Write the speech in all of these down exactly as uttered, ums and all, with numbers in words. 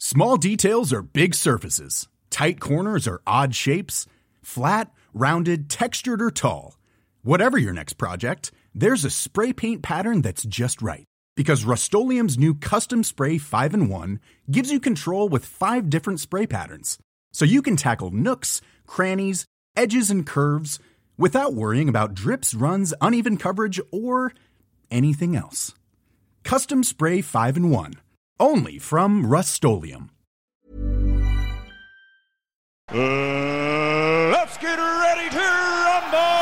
Small details are big surfaces. Tight corners are odd shapes. Flat, rounded, textured, or tall. Whatever your next project, there's a spray paint pattern that's just right. Because Rust-Oleum's new Custom Spray five in one gives you control with five different spray patterns. So you can tackle nooks, crannies, edges, and curves without worrying about drips, runs, uneven coverage, or anything else. Custom Spray five in one. Only from Rust-Oleum. Uh, let's get ready to rumble!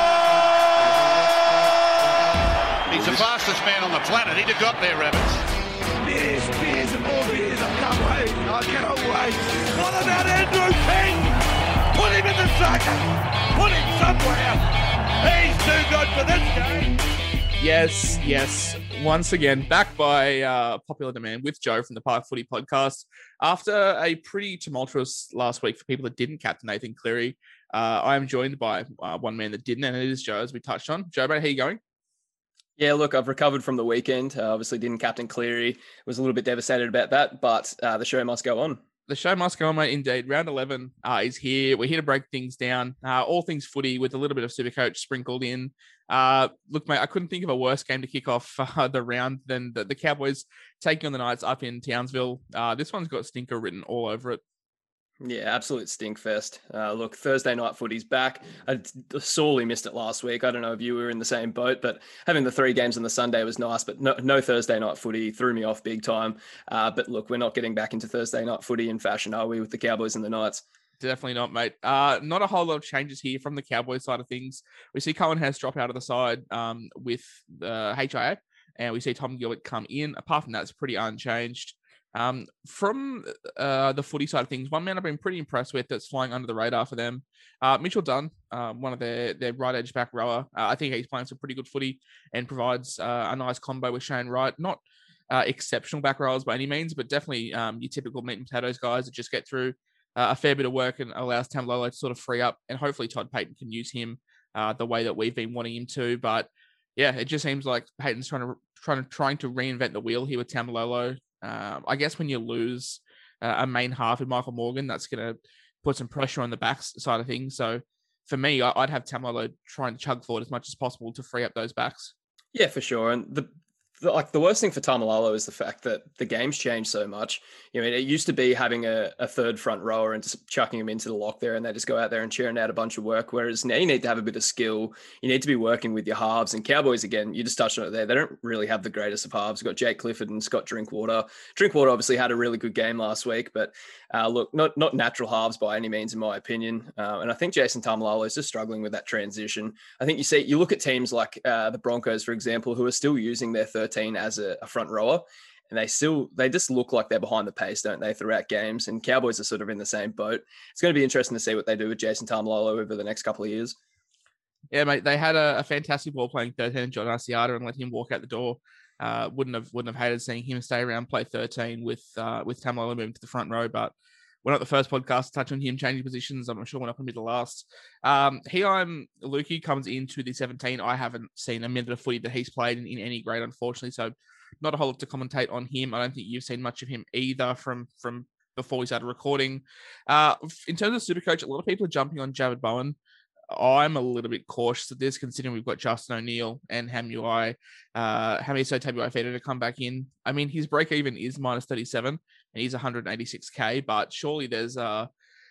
He's the fastest man on the planet. He'd have got there, Rabbits. Beers, beers, and more beers. I can't wait. I cannot wait. What about Andrew King? Put him in the second. Put him somewhere. He's too good for this game. Yes, yes. Once again, back by uh, popular demand with Joe from the Park Footy Podcast. After a pretty tumultuous last week for people that didn't captain Nathan Cleary, uh, I am joined by uh, one man that didn't, and it is Joe, as we touched on. Joe, mate, how you going? Yeah, look, I've recovered from the weekend. Uh, obviously didn't captain Cleary. Was a little bit devastated about that, but uh, the show must go on. The show must go on, mate, indeed. Round eleven uh, is here. We're here to break things down. Uh, all things footy with a little bit of Supercoach sprinkled in. Uh, look, mate, I couldn't think of a worse game to kick off uh, the round than the, the Cowboys taking on the Knights up in Townsville. Uh, this one's got stinker written all over it. Yeah, absolute stink fest. Uh, look, Thursday night footy's back. I sorely missed it last week. I don't know if you were in the same boat, but having the three games on the Sunday was nice, but no, no Thursday night footy threw me off big time. Uh, but look, we're not getting back into Thursday night footy in fashion, are we, with the Cowboys and the Knights? Definitely not, mate. Uh, not a whole lot of changes here from the Cowboys side of things. We see Cohen Hess drop out of the side um, with the H I A, and we see Tom Gilbert come in. Apart from that, it's pretty unchanged. Um, from uh, the footy side of things, one man I've been pretty impressed with that's flying under the radar for them, uh, Mitchell Dunn, uh, one of their, their right edge back rower. Uh, I think he's playing some pretty good footy and provides uh, a nice combo with Shane Wright. Not uh, exceptional back rowers by any means, but definitely um, your typical meat and potatoes guys that just get through uh, a fair bit of work and allows Tamalolo to sort of free up. And hopefully Todd Payton can use him uh, the way that we've been wanting him to. But yeah, it just seems like Payton's trying to trying to trying to reinvent the wheel here with Tamalolo. Um, I guess when you lose uh, a main half with Michael Morgan, that's going to put some pressure on the back side of things. So for me, I, I'd have Tamalolo trying to chug forward as much as possible to free up those backs. Yeah, for sure. And the, the like the worst thing for Tamalolo is the fact that the game's changed so much. You know, it used to be having a, a third front rower and just chucking them into the lock there, and they just go out there and churn out a bunch of work. Whereas now you need to have a bit of skill. You need to be working with your halves. And Cowboys, again, you just touched on it there. They don't really have the greatest of halves. You've got Jake Clifford and Scott Drinkwater. Drinkwater obviously had a really good game last week, but uh, look, not not natural halves by any means, in my opinion. Uh, and I think Jason Tamalolo is just struggling with that transition. I think you see, you look at teams like uh, the Broncos, for example, who are still using their thirteen as a, a front rower. And they still, they just look like they're behind the pace, don't they, throughout games? And Cowboys are sort of in the same boat. It's going to be interesting to see what they do with Jason Tamalolo over the next couple of years. Yeah, mate, they had a, a fantastic ball playing thirteen, John Asiata, and let him walk out the door. Uh, wouldn't have wouldn't have hated seeing him stay around, play thirteen with uh, with Tamalolo moving to the front row. But we're not the first podcast to touch on him changing positions. I'm sure we're not going to be the last. Um, Heim Lukey comes into the seventeen. I haven't seen a minute of footy that he's played in, in any grade, unfortunately. So not a whole lot to commentate on him. I don't think you've seen much of him either from, from before we started recording. Uh, in terms of Supercoach, a lot of people are jumping on Javid Bowen. I'm a little bit cautious of this, considering we've got Justin O'Neill and Hamuai, uh, Hamiso Tabuai-Feta to come back in. I mean, his break even is minus thirty-seven, and he's one eighty-six K, but surely there's uh,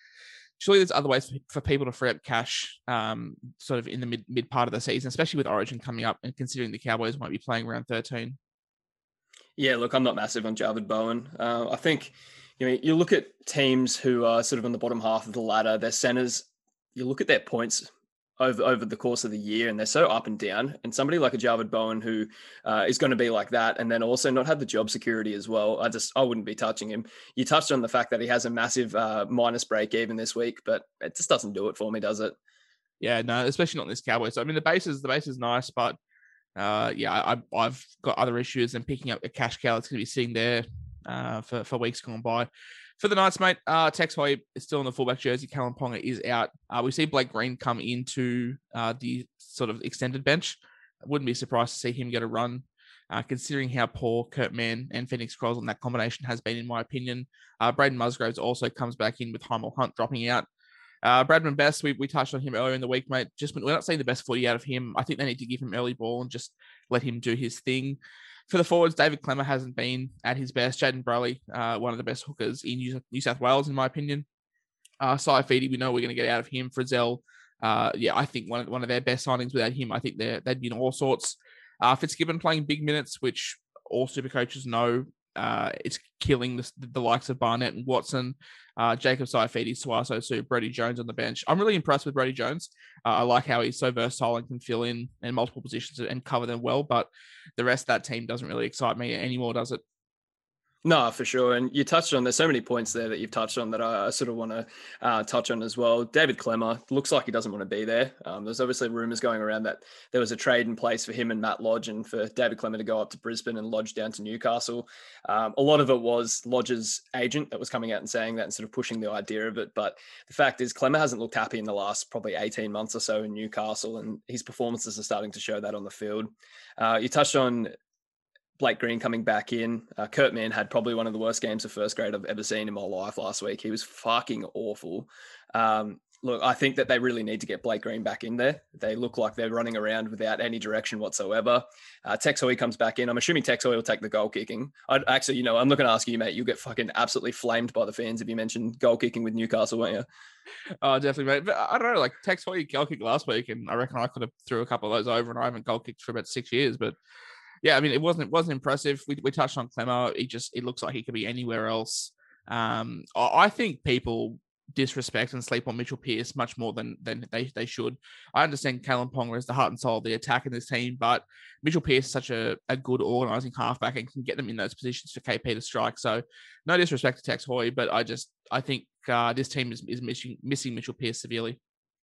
surely there's other ways for, for people to free up cash um, sort of in the mid, mid part of the season, especially with Origin coming up and considering the Cowboys might be playing around thirteen. Yeah, look, I'm not massive on Javid Bowen. Uh, I think, you know, you look at teams who are sort of on the bottom half of the ladder, their centers, you look at their points over over the course of the year, and they're so up and down. And somebody like a Javid Bowen who uh, is going to be like that, and then also not have the job security as well, I just I wouldn't be touching him. You touched on the fact that he has a massive uh, minus break even this week, but it just doesn't do it for me, does it? Yeah, no, especially not in this Cowboys. So I mean, the base is the base is nice, but uh, yeah, I, I've got other issues, and picking up a cash cow that's going to be sitting there uh, for for weeks gone by. For the Knights, mate, uh, Tex Hoy is still in the fullback jersey. Callum Ponga is out. Uh, we see Blake Green come into uh, the sort of extended bench. I wouldn't be surprised to see him get a run. uh, considering how poor Kurt Mann and Phoenix Cross and that combination has been, in my opinion. Uh, Braden Musgraves also comes back in with Heimel Hunt dropping out. Uh, Bradman Best, we, we touched on him earlier in the week, mate. Just we're not seeing the best footy out of him. I think they need to give him early ball and just let him do his thing. For the forwards, David Klemmer hasn't been at his best. Jaden Braley, uh, one of the best hookers in New South Wales, in my opinion. Uh, Saifidi, we know we're going to get out of him. Frizzell, uh, yeah, I think one of, one of their best signings. Without him, I think they'd be in all sorts. Uh, Fitzgibbon playing big minutes, which all super coaches know. Uh, it's killing the, the likes of Barnett and Watson, uh, Jacob Saifidi, Suaso, Sue, Brody Jones on the bench. I'm really impressed with Brody Jones. Uh, I like how he's so versatile and can fill in in multiple positions and cover them well, but the rest of that team doesn't really excite me anymore, does it? No, for sure. And you touched on, there's so many points there that you've touched on that I, I sort of want to uh, touch on as well. David Klemmer looks like he doesn't want to be there. Um, there's obviously rumors going around that there was a trade in place for him and Matt Lodge and for David Klemmer to go up to Brisbane and Lodge down to Newcastle. Um, a lot of it was Lodge's agent that was coming out and saying that and sort of pushing the idea of it. But the fact is Klemmer hasn't looked happy in the last probably eighteen months or so in Newcastle, and his performances are starting to show that on the field. Uh, you touched on Blake Green coming back in. Uh, Kurt Mann had probably one of the worst games of first grade I've ever seen in my life last week. He was fucking awful. Um, look, I think that they really need to get Blake Green back in there. They look like they're running around without any direction whatsoever. Uh, Tex Hoy comes back in. I'm assuming Tex Hoy will take the goal kicking. I'd actually, you know, I'm not going to ask you, mate. You'll get fucking absolutely flamed by the fans if you mention goal kicking with Newcastle, won't you? Oh, definitely, mate. But I don't know, like Tex Hoy goal kicked last week, and I reckon I could have threw a couple of those over, and I haven't goal kicked for about six years, but yeah, I mean, it wasn't it wasn't impressive. We we touched on Klemmer. He just it looks like he could be anywhere else. Um, I, I think people disrespect and sleep on Mitchell Pearce much more than than they, they should. I understand Kalen Ponga is the heart and soul of the attack in this team, but Mitchell Pearce is such a, a good organising halfback and can get them in those positions for K P to strike. So no disrespect to Tex Hoy, but I just I think uh, this team is, is missing missing Mitchell Pearce severely.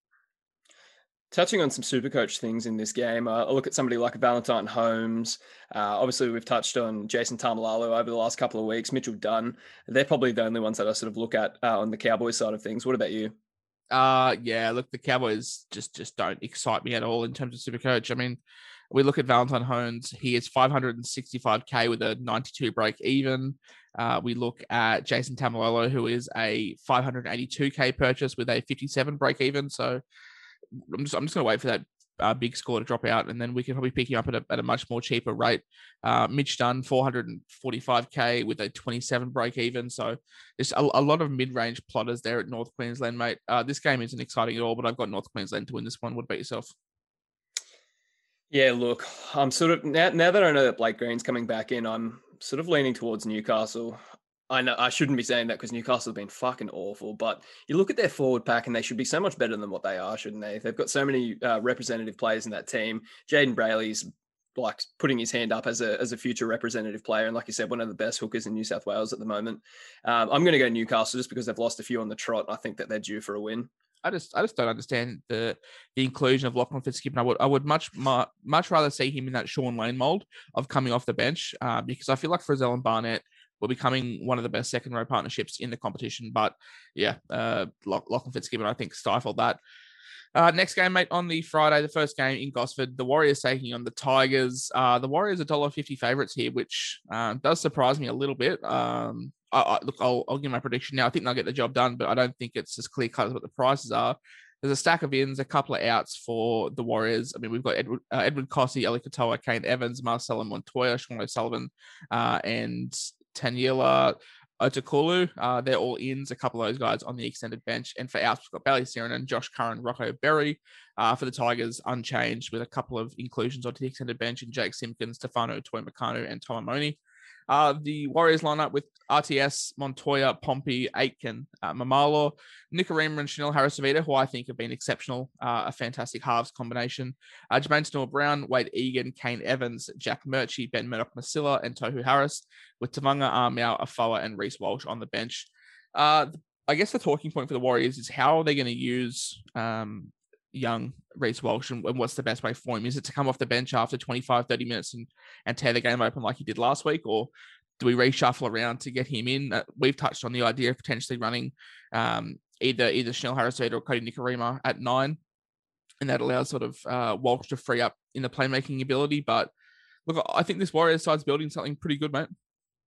Touching on some Supercoach things in this game, uh, I look at somebody like Valentine Holmes. Uh, obviously, we've touched on Jason Taumalolo over the last couple of weeks, Mitchell Dunn. They're probably the only ones that I sort of look at uh, on the Cowboys side of things. What about you? Uh, yeah, look, the Cowboys just, just don't excite me at all in terms of Supercoach. I mean, we look at Valentine Holmes. He is five hundred sixty-five K with a ninety-two break even. Uh, we look at Jason Taumalolo, who is a five hundred eighty-two K purchase with a fifty-seven break even. So I'm just I'm just going to wait for that uh, big score to drop out, and then we can probably pick him up at a, at a much more cheaper rate. Uh, Mitch Dunn, four hundred forty-five K with a twenty-seven break even. So there's a, a lot of mid-range plotters there at North Queensland, mate. Uh, this game isn't exciting at all, but I've got North Queensland to win this one. What about yourself? Yeah, look, I'm sort of now, now that I know that Blake Green's coming back in, I'm sort of leaning towards Newcastle. I know I shouldn't be saying that because Newcastle have been fucking awful, but you look at their forward pack and they should be so much better than what they are, shouldn't they? They've got so many uh, representative players in that team. Jaden Braley's like putting his hand up as a as a future representative player, and like you said, one of the best hookers in New South Wales at the moment. Um, I'm going to go Newcastle just because they've lost a few on the trot. I think that they're due for a win. I just I just don't understand the the inclusion of Lachlan Fitzgibbon. I would I would much much, much rather see him in that Sean Lane mold of coming off the bench uh, because I feel like Frizzell and Barnett were becoming one of the best second row partnerships in the competition. But yeah, uh, Lachlan Fitzgibbon I think stifled that. Uh, next game, mate, on the Friday, the first game in Gosford, the Warriors taking on the Tigers. Uh, the Warriors are one dollar fifty favourites here, which uh, does surprise me a little bit. Um, I, I, look, I'll, I'll give my prediction now. I think they'll get the job done, but I don't think it's as clear cut as what the prices are. There's a stack of ins, a couple of outs for the Warriors. I mean, we've got Edward, uh, Edward Cossey, Eli Katoa, Kane Evans, Marcelo Montoya, Sean O'Sullivan, uh, and Taniela Otakulu. Uh, they're all ins, a couple of those guys on the extended bench. And for outs, we've got Bailey Sirenan, Josh Curran, Rocco Berry. Uh, for the Tigers, unchanged with a couple of inclusions onto the extended bench in Jake Simpkins, Stefano Toimakanu, and Tom Amoni. Uh, the Warriors line up with R T S, Montoya, Pompey, Aitken, uh, Mamalo, Nicarima, and Chanel Harris-Avita, who I think have been exceptional. Uh, a fantastic halves combination. Uh, Jermaine Snell-Brown, Wade Egan, Kane Evans, Jack Murchie, Ben Murdoch-Masilla, and Tohu Harris, with Tavanga, Armiao, Afoa, and Reece Walsh on the bench. Uh, I guess the talking point for the Warriors is how are they going to use um, young Reece Walsh and, and what's the best way for him? Is it to come off the bench after twenty-five, thirty minutes and, and tear the game open like he did last week? Or do we reshuffle around to get him in? Uh, we've touched on the idea of potentially running um, either either Chanel Harris-Avita or Cody Nicarima at nine, and that allows sort of uh, Walsh to free up in the playmaking ability. But Look, I think this Warriors side's building something pretty good, mate.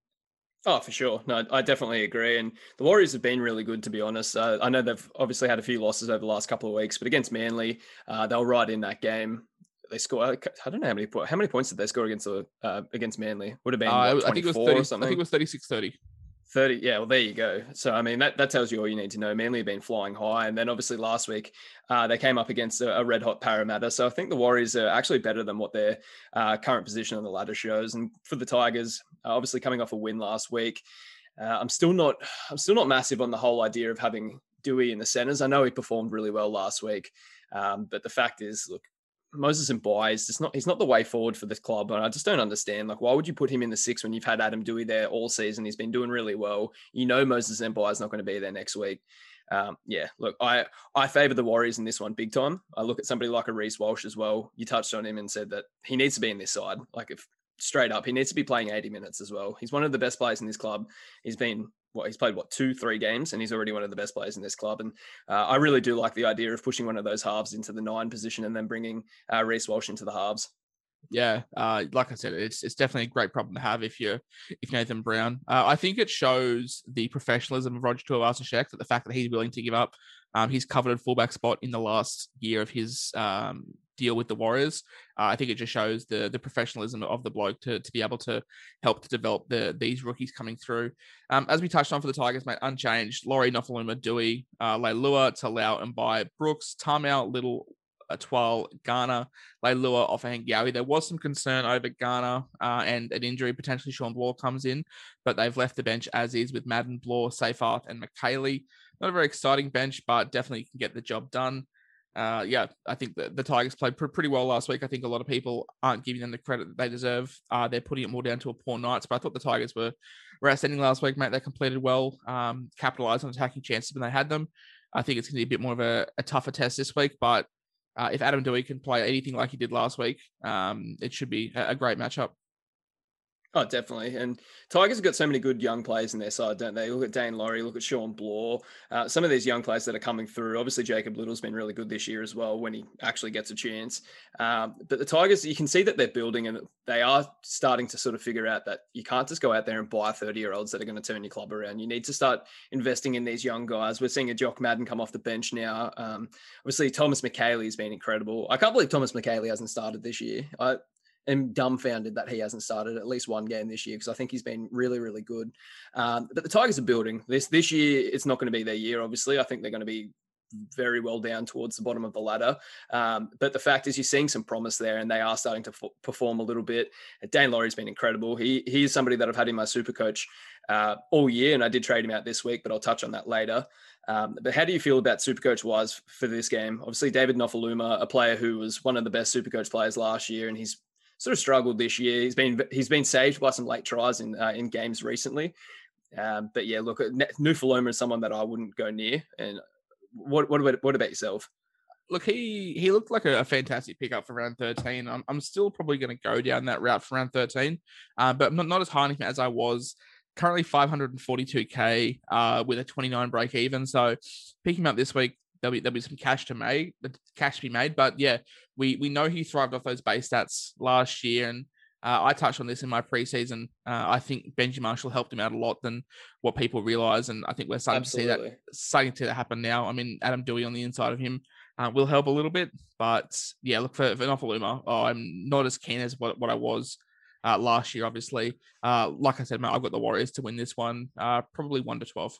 Oh, for sure. No, I definitely agree. And the Warriors have been really good, to be honest. Uh, I know they've obviously had a few losses over the last couple of weeks, but against Manly, uh, they were right in that game. They scored. I don't know how many how many points did they score against the uh, against Manly? Would have been Uh, what, I think it was twenty-four thirty. or something. I think it was thirty-six thirty. thirty, yeah, well, there you go. So, I mean, that, that tells you all you need to know. Manly have been flying high. And then obviously last week, uh, they came up against a, a red hot Parramatta. So I think the Warriors are actually better than what their uh, current position on the ladder shows. And for the Tigers, uh, obviously coming off a win last week, uh, I'm still not, I'm still not massive on the whole idea of having Dewey in the centers. I know he performed really well last week. Um, but the fact is, look, Moses Mbye is just not, he's not the way forward for this club. And I just don't understand. Like, why would you put him in the six when you've had Adam Dewey there all season? He's been doing really well. You know, Moses Mbye is not going to be there next week. Um, yeah, look, I, I favor the Warriors in this one big time. I look at somebody like a Reece Walsh as well. You touched on him and said that he needs to be in this side. Like, if straight up, he needs to be playing eighty minutes as well. He's one of the best players in this club. He's been, what, he's played, what, two, three games, and he's already one of the best players in this club. And uh, I really do like the idea of pushing one of those halves into the nine position and then bringing uh, Reece Walsh into the halves. Yeah, uh, like I said, it's it's definitely a great problem to have if you're if Nathan Brown. Uh, I think it shows the professionalism of Roger Tuivasa-Sheck, that the fact that he's willing to give up um, his coveted fullback spot in the last year of his um, deal with the Warriors. Uh, I think it just shows the the professionalism of the bloke to to be able to help to develop the these rookies coming through. Um, as we touched on for the Tigers, mate, unchanged: Laurie, Nofaluma, Dewey, uh, Leilua, Talau, and by Brooks, Tamau, Little, Twal, Garner, Leilua, Offahengawi. There was some concern over Garner uh, and an injury. Potentially Sean Bloor comes in, but they've left the bench as is with Madden, Bloor, Seyfarth, and McKaylee. Not a very exciting bench, but definitely can get the job done. Uh, yeah, I think the, the Tigers played pr- pretty well last week. I think a lot of people aren't giving them the credit that they deserve. Uh, they're putting it more down to a poor Knights, but I thought the Tigers were, were outstanding last week, mate. They completed well, um, capitalized on attacking chances when they had them. I think it's going to be a bit more of a, a tougher test this week, but Uh, if Adam Dewey can play anything like he did last week, um, it should be a, a great matchup. Oh, definitely. And Tigers have got so many good young players in their side, don't they? Look at Dane Laurie, look at Sean Bloor. Uh, some of these young players that are coming through. Obviously, Jacob Little's been really good this year as well when he actually gets a chance. Um, but the Tigers, you can see that they're building and they are starting to sort of figure out that you can't just go out there and buy thirty-year-olds that are going to turn your club around. You need to start investing in these young guys. We're seeing a Jock Madden come off the bench now. Um, obviously, Thomas McKaylee has been incredible. I can't believe Thomas McKaylee hasn't started this year. I am dumbfounded that he hasn't started at least one game this year because I think he's been really, really good. Um, but the Tigers are building. This this year, it's not going to be their year, obviously. I think they're going to be very well down towards the bottom of the ladder. Um, but the fact is you're seeing some promise there and they are starting to f- perform a little bit. Dane Laurie's been incredible. He, he is somebody that I've had in my super coach uh, all year, and I did trade him out this week, but I'll touch on that later. Um, but how do you feel about Supercoach wise for this game? Obviously, David Nofaluma, a player who was one of the best Supercoach players last year, and he's sort of struggled this year. He's been he's been saved by some late tries in uh, in games recently. Um, but yeah, look, Nofaluma is someone that I wouldn't go near. And what what about what about yourself? Look, he he looked like a, a fantastic pickup for round thirteen. I'm I'm still probably going to go down that route for round thirteen, uh, but not not as high as I was. Currently five hundred forty-two K uh, with a twenty-nine break even. So picking him up this week, there'll be there'll be some cash to make, cash to be made. But yeah, we we know he thrived off those base stats last year, and uh, I touched on this in my preseason. Uh, I think Benji Marshall helped him out a lot than what people realize, and I think we're starting Absolutely. to see that starting to happen now. I mean, Adam Dewey on the inside of him uh, will help a little bit, but yeah, look for, for Nofaluma. Oh, I'm not as keen as what, what I was Uh, last year, obviously. Uh, like I said, mate, I've got the Warriors to win this one, uh, probably one to twelve.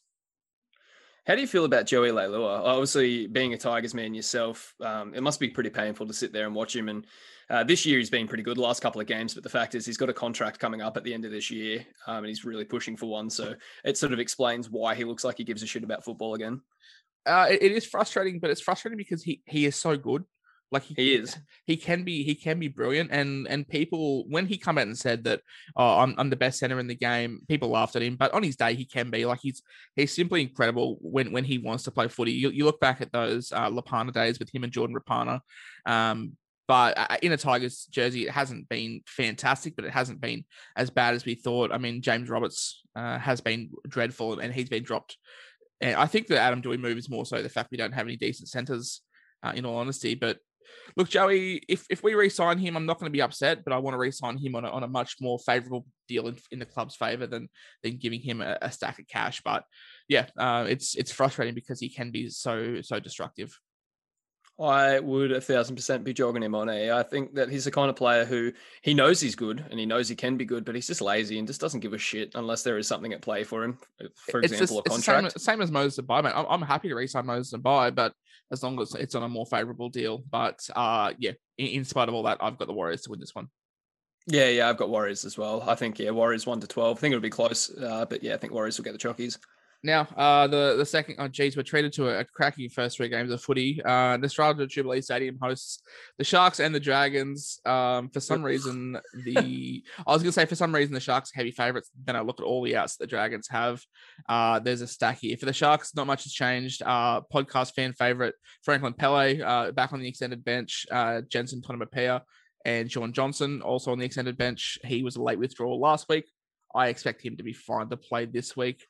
How do you feel about Joey Leilua? Obviously, being a Tigers man yourself, um, it must be pretty painful to sit there and watch him. And uh, this year he's been pretty good the last couple of games, but the fact is he's got a contract coming up at the end of this year, um, and he's really pushing for one. So it sort of explains why he looks like he gives a shit about football again. Uh, it, it is frustrating, but it's frustrating because he he is so good. Like he, he is, he can be, he can be brilliant. And, and people, when he come out and said that, oh, I'm, I'm the best center in the game, people laughed at him, but on his day, he can be like, he's, he's simply incredible when, when he wants to play footy. You, you look back at those uh, Lapana days with him and Jordan Rapana. Um, but in a Tigers jersey, it hasn't been fantastic, but it hasn't been as bad as we thought. I mean, James Roberts uh, has been dreadful and he's been dropped. And I think the Adam Dewey move is more so the fact we don't have any decent centers uh, in all honesty, but look, Joey, if, if we re-sign him, I'm not going to be upset, but I want to re-sign him on a, on a much more favourable deal in, in the club's favour than than giving him a, a stack of cash. But yeah, uh, it's it's frustrating because he can be so so destructive. I would a thousand percent be jogging him on. Eh? I think that he's the kind of player who he knows he's good and he knows he can be good, but he's just lazy and just doesn't give a shit unless there is something at play for him. For it's example, just, a contract. It's the same, same as Moses Abai, mate. I'm, I'm happy to re-sign Moses Abai, but as long as it's on a more favourable deal. But uh, yeah, in, in spite of all that, I've got the Warriors to win this one. Yeah, yeah, I've got Warriors as well. I think, yeah, Warriors one to twelve. I think it'll be close, uh, but yeah, I think Warriors will get the chockies. Now, uh, the the second, oh geez, we're treated to a, a cracking first three games of footy. Uh, the Strata Jubilee Stadium hosts the Sharks and the Dragons. Um, for some reason, the I was gonna say for some reason the Sharks are heavy favourites. Then I look at all the outs the Dragons have. Uh, there's a stack here for the Sharks. Not much has changed. Uh, podcast fan favourite Franklin Pele uh, back on the extended bench. Uh, Jensen Tonamapea and Sean Johnson also on the extended bench. He was a late withdrawal last week. I expect him to be fine to play this week.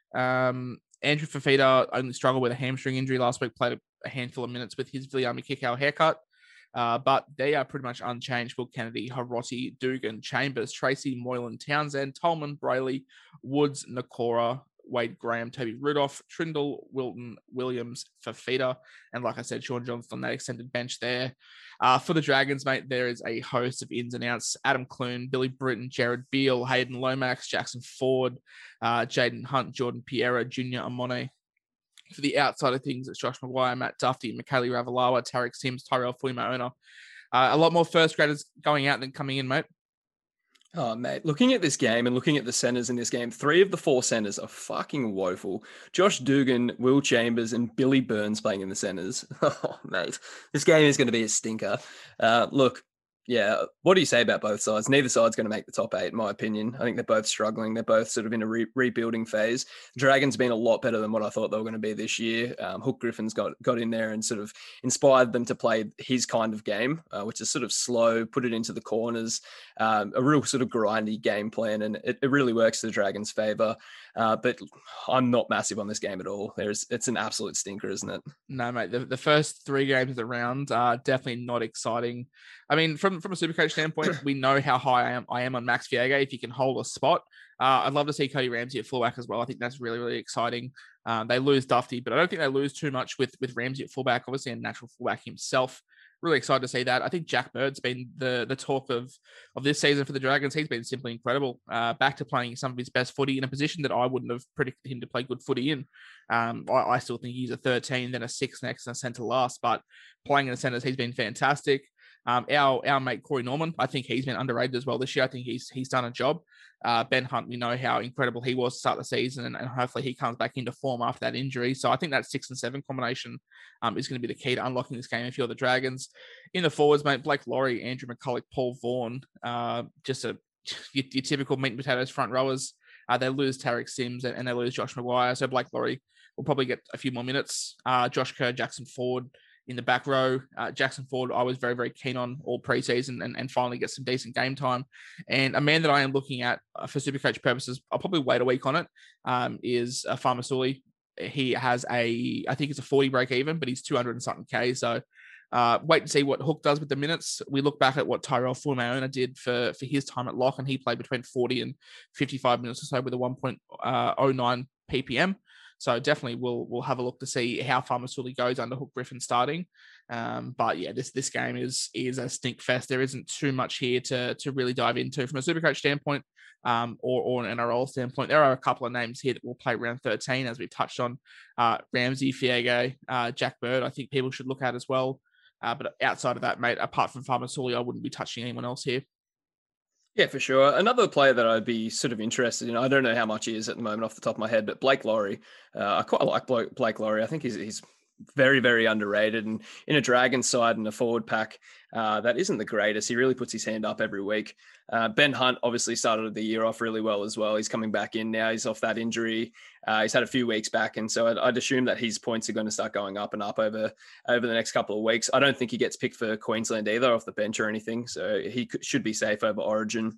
Um, Andrew Fafita only struggled with a hamstring injury last week, played a handful of minutes with his Viliami Kikau haircut, uh, but they are pretty much unchanged. Will Kennedy, Hiroti, Dugan, Chambers, Tracy, Moylan, Townsend, Tolman, Brayley, Woods, Nakora, Wade Graham, Toby Rudolph, Trindle, Wilton, Williams, Fafita, and like I said, Sean Johnson on that extended bench there. Uh, for the Dragons, mate, there is a host of ins and outs. Adam Clune, Billy Britton, Jared Beale, Hayden Lomax, Jackson Ford, uh, Jaden Hunt, Jordan Piera, Junior Amone. For the outside of things, it's Josh Maguire, Matt Duffy, Mikhaili Ravalawa, Tarek Sims, Tyrell Fuimaona. Uh, a lot more first graders going out than coming in, mate. Oh, mate, looking at this game and looking at the centers in this game, three of the four centers are fucking woeful. Josh Dugan, Will Chambers, and Billy Burns playing in the centers. Oh, mate, this game is going to be a stinker. Uh, look, yeah, what do you say about both sides? Neither side's going to make the top eight, in my opinion. I think they're both struggling. They're both sort of in a re- rebuilding phase. Dragons been a lot better than what I thought they were going to be this year. Um, Hook Griffin's got got in there and sort of inspired them to play his kind of game, uh, which is sort of slow, put it into the corners, um, a real sort of grindy game plan, and it, it really works to the Dragons' favour. Uh, but I'm not massive on this game at all. There's, it's an absolute stinker, isn't it? No, mate. The, the first three games of the round are definitely not exciting. I mean, from, from a Supercoach standpoint, we know how high I am I am on Max Viega if he can hold a spot. Uh, I'd love to see Cody Ramsey at fullback as well. I think that's really, really exciting. Um, they lose Duffy, but I don't think they lose too much with, with Ramsey at fullback, obviously a natural fullback himself. Really excited to see that. I think Jack Bird's been the the talk of, of this season for the Dragons. He's been simply incredible. Uh, back to playing some of his best footy in a position that I wouldn't have predicted him to play good footy in. Um, I, I still think he's a thirteen, then a six next, and a centre last. But playing in the centres, he's been fantastic. Um, our our mate Corey Norman, I think he's been underrated as well this year. I think he's he's done a job. Uh, Ben Hunt, we know how incredible he was to start the season, and, and hopefully he comes back into form after that injury. So I think that six and seven combination um, is going to be the key to unlocking this game if you're the Dragons. In the forwards, mate, Blake Laurie, Andrew McCulloch, Paul Vaughan, uh, just a your, your typical meat and potatoes front rowers. Uh, they lose Tarek Sims and, and they lose Josh Maguire. So Blake Laurie will probably get a few more minutes. Uh, Josh Kerr, Jackson Ford in the back row. Uh, Jackson Ford, I was very, very keen on all preseason and, and finally get some decent game time. And a man that I am looking at uh, for Supercoach purposes, I'll probably wait a week on it, um, is uh, Farmasuli. He has a, I think it's a forty break even, but he's two hundred and something K. So uh, wait and see what Hook does with the minutes. We look back at what Tyrell Fuimaona did for, for his time at lock, and he played between forty and fifty-five minutes or so with a one point oh nine P P M. So definitely we'll we'll have a look to see how Farmasuli goes under Hook Griffin starting. Um, but yeah, this this game is is a stink fest. There isn't too much here to to really dive into from a Supercoach standpoint, um, or or an N R L standpoint. There are a couple of names here that will play round thirteen, as we've touched on. Uh, Ramsey, Fiege, uh, Jack Bird. I think people should look at as well. Uh, but outside of that, mate, apart from Farmasuli, I wouldn't be touching anyone else here. Yeah, for sure. Another player that I'd be sort of interested in, I don't know how much he is at the moment off the top of my head, but Blake Laurie. Uh, I quite like Blake Laurie. I think he's he's very, very underrated. And in a Dragon side and a forward pack, uh, that isn't the greatest. He really puts his hand up every week. Uh, Ben Hunt obviously started the year off really well as well. He's coming back in now. He's off that injury. Uh, he's had a few weeks back. And so I'd, I'd assume that his points are going to start going up and up over, over the next couple of weeks. I don't think he gets picked for Queensland either off the bench or anything. So he could, should be safe over Origin.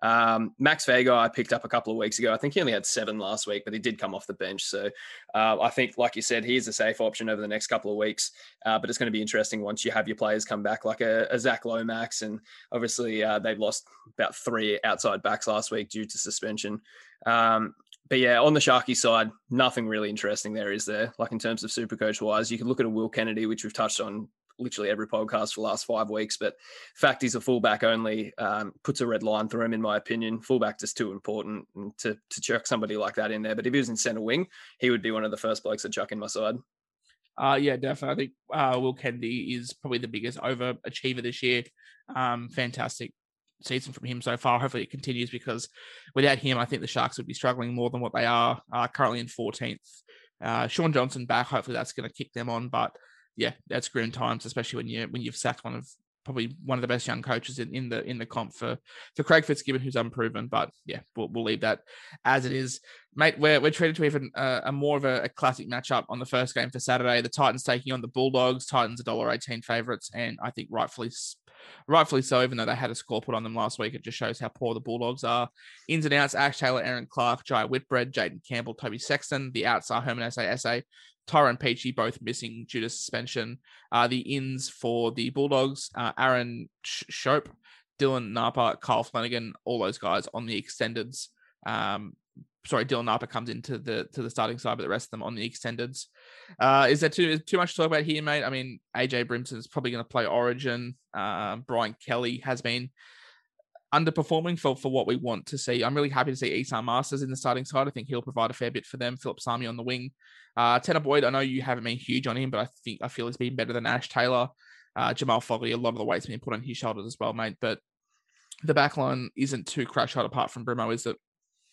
Um, Max Vega, I picked up a couple of weeks ago. I think he only had seven last week, but he did come off the bench. So uh, I think, like you said, he is a safe option over the next couple of weeks. Uh, but it's going to be interesting once you have your players come back, like a, a Zach Lomax. And obviously, uh, they've lost about three outside backs last week due to suspension. Um, But yeah, on the Sharky side, nothing really interesting there, is there? Like in terms of Supercoach wise, you can look at a Will Kennedy, which we've touched on literally every podcast for the last five weeks. But fact he's a fullback only, um, puts a red line through him, in my opinion. Fullback just too important to to chuck somebody like that in there. But if he was in centre wing, he would be one of the first blokes to chuck in my side. Uh, yeah, definitely. I think uh, Will Kennedy is probably the biggest overachiever this year. Um, fantastic season from him so far. Hopefully it continues, because without him, I think the Sharks would be struggling more than what they are, uh, currently in fourteenth. Uh, Sean Johnson back. Hopefully that's going to kick them on. But yeah, that's grim times, especially when you when you've sacked one of probably one of the best young coaches in, in the in the comp for for Craig Fitzgibbon, who's unproven. But yeah, we'll, we'll leave that as it is, mate. We're we're treated to even uh, a more of a, a classic matchup on the first game for Saturday. The Titans taking on the Bulldogs. Titans one dollar eighteen favourites, and I think rightfully rightfully so. Even though they had a score put on them last week, it just shows how poor the Bulldogs are. Ins and outs: Ash Taylor, Aaron Clark, Jai Whitbread, Jaden Campbell, Toby Sexton. The outs are Herman Esse Esse, Tyrone Peachy, both missing due to suspension. Uh, the ins for the Bulldogs, uh, Aaron Shope, Dylan Napa, Kyle Flanagan, all those guys on the extendeds. Um, sorry, Dylan Napa comes into the to the starting side, but the rest of them on the extendeds. Uh, is there too too much to talk about here, mate? I mean, A J Brimson is probably going to play Origin. Uh, Brian Kelly has been underperforming for, for what we want to see. I'm really happy to see Isan Masters in the starting side. I think he'll provide a fair bit for them. Philip Sami on the wing. Uh, Tanner Boyd, I know you haven't been huge on him, but I think I feel he's been better than Ash Taylor. Uh, Jamal Fogarty, a lot of the weight's been put on his shoulders as well, mate. But the back line isn't too crash hot apart from Brimo, is it?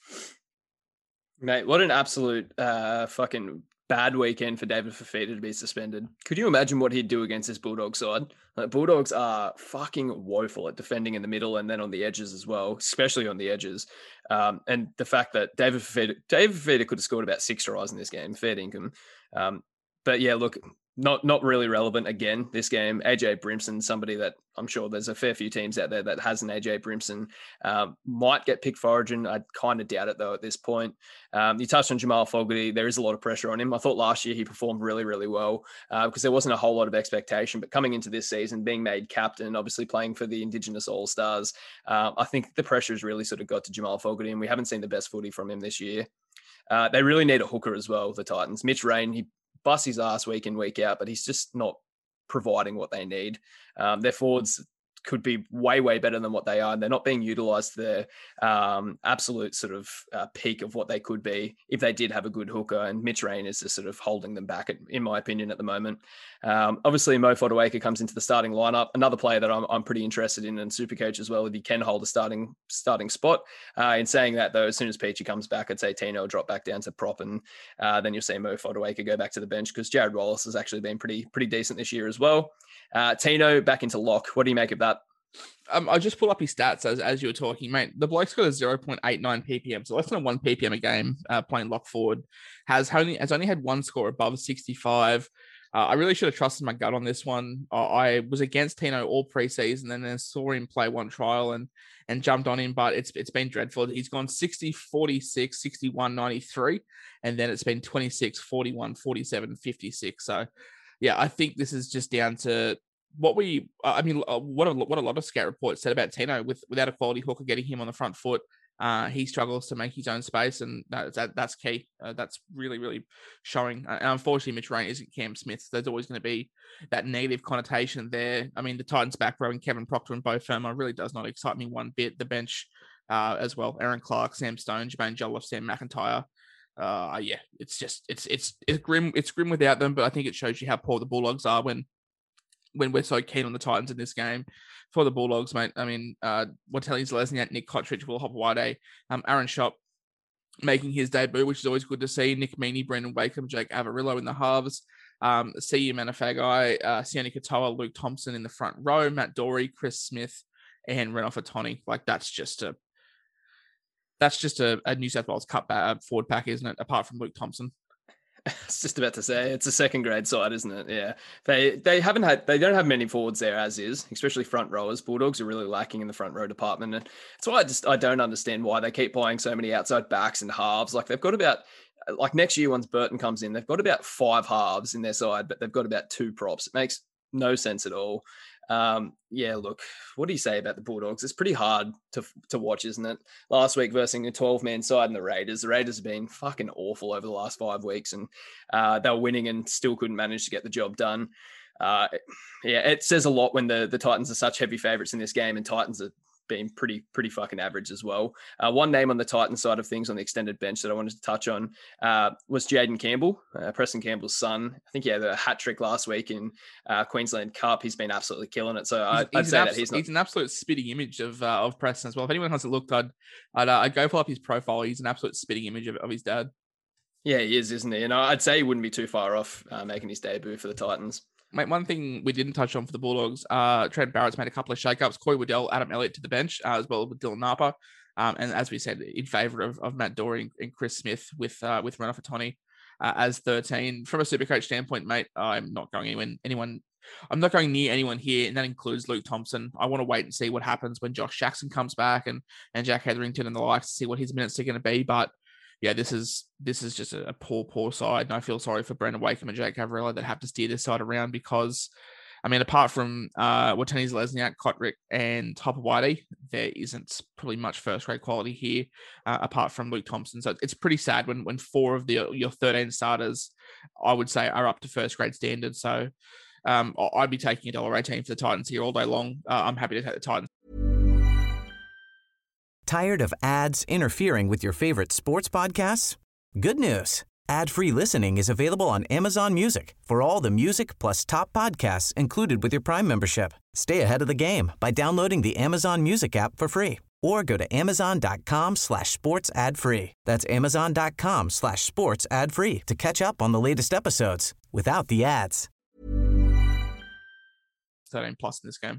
Mate, what an absolute uh, fucking bad weekend for David Fifita to be suspended. Could you imagine what he'd do against this Bulldogs side? Like, Bulldogs are fucking woeful at defending in the middle and then on the edges as well, especially on the edges. Um, and the fact that David Fifita, David Fifita could have scored about six tries in this game, fair dinkum. Um, but yeah, look, not not really relevant again this game. A J Brimson, somebody that I'm sure there's a fair few teams out there that has an A J Brimson, um, might get picked for Origin. I kind of doubt it though at this point. Um, you touched on Jamal Fogarty. There is a lot of pressure on him. I thought last year he performed really, really well uh, because there wasn't a whole lot of expectation. But coming into this season, being made captain, obviously playing for the Indigenous All-Stars, uh, I think the pressure has really sort of got to Jamal Fogarty, and we haven't seen the best footy from him this year. Uh, they really need a hooker as well, the Titans. Mitch Rain, he busts his ass week in, week out, but he's just not providing what they need. Um, their forwards could be way, way better than what they are. And they're not being utilized to their um, absolute sort of uh, peak of what they could be if they did have a good hooker. And Mitch Rain is just sort of holding them back, in my opinion, at the moment. Um, obviously, Mo Fotuaika comes into the starting lineup. Another player that I'm, I'm pretty interested in, and Supercoach as well, if he can hold a starting starting spot. Uh, in saying that, though, as soon as Peachy comes back, I'd say Tino will drop back down to prop, and uh, then you'll see Mo Fotuaika go back to the bench, because Jared Wallace has actually been pretty pretty decent this year as well. Uh, Tino back into lock. What do you make of that? Um, I just pulled up his stats as, as you were talking, mate. The bloke's got a zero point eight nine P P M, so less than a one P P M a game uh, playing lock forward. Has only has only had one score above sixty-five. Uh, I really should have trusted my gut on this one. Uh, I was against Tino all preseason, and then saw him play one trial and and jumped on him, but it's it's been dreadful. He's gone sixty, forty-six, sixty-one, ninety-three, and then it's been twenty-six, forty-one, forty-seven, fifty-six. So, yeah, I think this is just down to what we, I mean, what a, what a lot of scout reports said about Tino. With without a quality hooker getting him on the front foot, uh, he struggles to make his own space, and that, that that's key. Uh, that's really, really showing. Uh, and unfortunately, Mitch Rain isn't Cam Smith. There's always going to be that negative connotation there. I mean, the Titans back row and Kevin Proctor and Beau Fermor really does not excite me one bit. The bench uh, as well: Aaron Clark, Sam Stone, Jermaine Jolliffe, Sam McIntyre. Uh, yeah, it's just it's it's it's grim. It's grim without them, but I think it shows you how poor the Bulldogs are when. when we're so keen on the Titans in this game. For the Bulldogs, mate, I mean, uh, Wattelli's Lesniak, Nick Cottridge, Will Hopewade, um, Aaron Shop making his debut, which is always good to see. Nick Meaney, Brendan Wakeham, Jake Avarillo in the halves. Um, C U Manafagai, uh, Sione Katoa, Luke Thompson in the front row, Matt Dory, Chris Smith, and Renouf Atoni. Like, that's just a that's just a, a New South Wales Cup uh, forward pack, isn't it? Apart from Luke Thompson. It's just about to say it's a second grade side, isn't it? Yeah, they they haven't had they don't have many forwards there as is, especially front rowers. Bulldogs are really lacking in the front row department, and that's why I just I don't understand why they keep buying so many outside backs and halves. Like they've got about like next year once Burton comes in, they've got about five halves in their side, but they've got about two props. It makes no sense at all. Um, yeah, look, what do you say about the Bulldogs? It's pretty hard to to watch, isn't it? Last week versus a twelve-man side in the Raiders. The Raiders have been fucking awful over the last five weeks, and uh, they were winning and still couldn't manage to get the job done. Uh, yeah, it says a lot when the, the Titans are such heavy favourites in this game, and Titans are being pretty pretty fucking average as well. Uh, one name on the Titans side of things on the extended bench that I wanted to touch on uh, was Jaden Campbell, uh, Preston Campbell's son. I think he had a hat trick last week in uh, Queensland Cup. He's been absolutely killing it. So he's, I, I'd he's say abs- that he's not. He's an absolute spitting image of uh, of Preston as well. If anyone hasn't looked, I'd I'd, uh, I'd go pull up his profile. He's an absolute spitting image of, of his dad. Yeah, he is, isn't he? And I'd say he wouldn't be too far off uh, making his debut for the Titans. Mate, one thing we didn't touch on for the Bulldogs, uh, Trent Barrett's made a couple of shakeups. Corey Waddell, Adam Elliott to the bench, uh, as well with Dylan Napa. Um, and as we said, in favour of, of Matt Dory and Chris Smith with uh, with Rena Fatoni uh, as thirteen. From a Supercoach standpoint, mate, I'm not going anyone, anyone. I'm not going near anyone here, and that includes Luke Thompson. I want to wait and see what happens when Josh Jackson comes back and and Jack Hetherington and the likes to see what his minutes are going to be. But yeah, this is this is just a, a poor, poor side. And I feel sorry for Brendan Wakeham and Jake Gavrilla that have to steer this side around because, I mean, apart from uh, Watani Lesniak, Kotrick, and Hopper Whitey, there isn't probably much first-grade quality here, uh, apart from Luke Thompson. So it's pretty sad when when four of the your thirteen starters, I would say, are up to first-grade standards. So um, I'd be taking a one dollar eighteen for the Titans here all day long. Uh, I'm happy to take the Titans. Tired of ads interfering with your favorite sports podcasts? Good news. Ad-free listening is available on Amazon Music for all the music plus top podcasts included with your Prime membership. Stay ahead of the game by downloading the Amazon Music app for free or go to amazon.com slash sports ad free. That's amazon.com slash sports ad free to catch up on the latest episodes without the ads. thirteen plus in this game.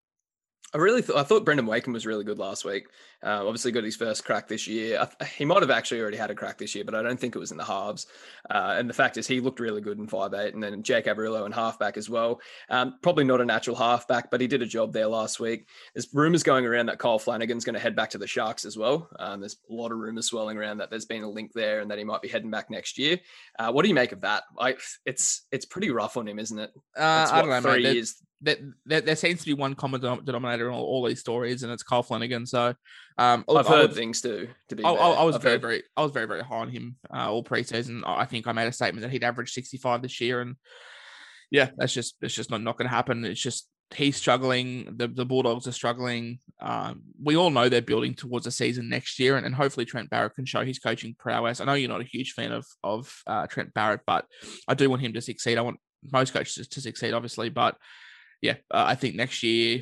I really th- I thought Brendan Wakeham was really good last week. Uh, obviously got his first crack this year. I th- he might have actually already had a crack this year, but I don't think it was in the halves. Uh, and the fact is he looked really good in five eight, and then Jake Averillo in halfback as well. Um, probably not a natural halfback, but he did a job there last week. There's rumours going around that Kyle Flanagan's going to head back to the Sharks as well. Um, there's a lot of rumours swirling around that there's been a link there and that he might be heading back next year. Uh, what do you make of that? I, it's it's pretty rough on him, isn't it? Uh, it's, I what, don't know, three mate. years. There, there, there seems to be one common denominator in all, all these stories, and it's Kyle Flanagan. So um, I've I heard would, things too. To be I, fair. I, I was I've very, heard... very, I was very, very high on him uh, all preseason. I think I made a statement that he'd average sixty-five this year, and yeah, that's just it's just not, not going to happen. It's just he's struggling. The the Bulldogs are struggling. Um, we all know they're building towards a season next year, and, and hopefully Trent Barrett can show his coaching prowess. I know you're not a huge fan of of uh, Trent Barrett, but I do want him to succeed. I want most coaches to succeed, obviously, but yeah, uh, I think next year,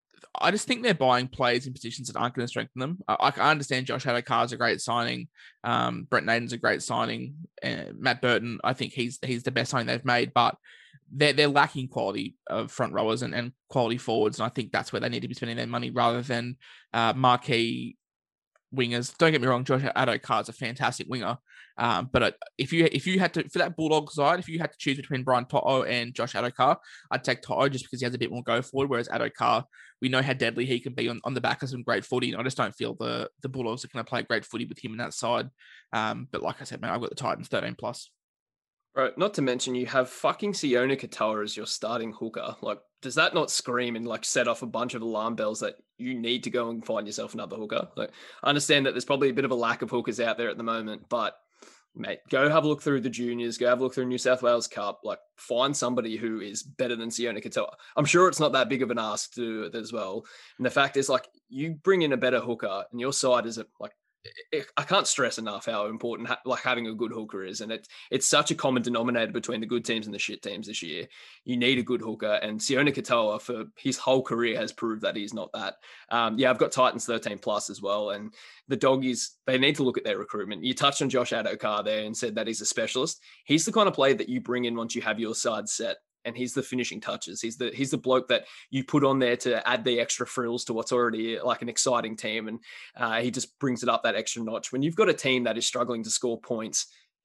I just think they're buying players in positions that aren't going to strengthen them. I, I understand Josh Addo-Carr's a great signing. Um, Brent Naden's a great signing. Uh, Matt Burton, I think he's he's the best signing they've made, but they're, they're lacking quality of front rowers and, and quality forwards, and I think that's where they need to be spending their money rather than uh, marquee wingers. Don't get me wrong, Josh Addo-Carr is a fantastic winger. Um, but if you if you had to, for that Bulldog side, if you had to choose between Brian To'o and Josh Addo-Carr, I'd take To'o just because he has a bit more go forward, whereas Addo-Carr, we know how deadly he can be on, on the back of some great footy. And I just don't feel the, the Bulldogs are going to play great footy with him in that side. Um, but like I said, man, I've got the Titans thirteen plus. Right, not to mention you have fucking Sione Katoa as your starting hooker. Like, does that not scream and like set off a bunch of alarm bells that you need to go and find yourself another hooker? Like, I understand that there's probably a bit of a lack of hookers out there at the moment, but mate, go have a look through the juniors, go have a look through New South Wales Cup, like find somebody who is better than Sione Katoa. I'm sure it's not that big of an ask to do it as well. And the fact is, like, you bring in a better hooker and your side is a, like, I can't stress enough how important ha- like having a good hooker is, and it's it's such a common denominator between the good teams and the shit teams this year. You need a good hooker, and Sione Katoa for his whole career has proved that he's not that. Um, yeah, I've got Titans thirteen plus as well, and the Doggies, they need to look at their recruitment. You touched on Josh Addo-Carr there and said that he's a specialist. He's the kind of player that you bring in once you have your side set. And he's the finishing touches. He's the he's the bloke that you put on there to add the extra frills to what's already like an exciting team. And uh, he just brings it up that extra notch. When you've got a team that is struggling to score points,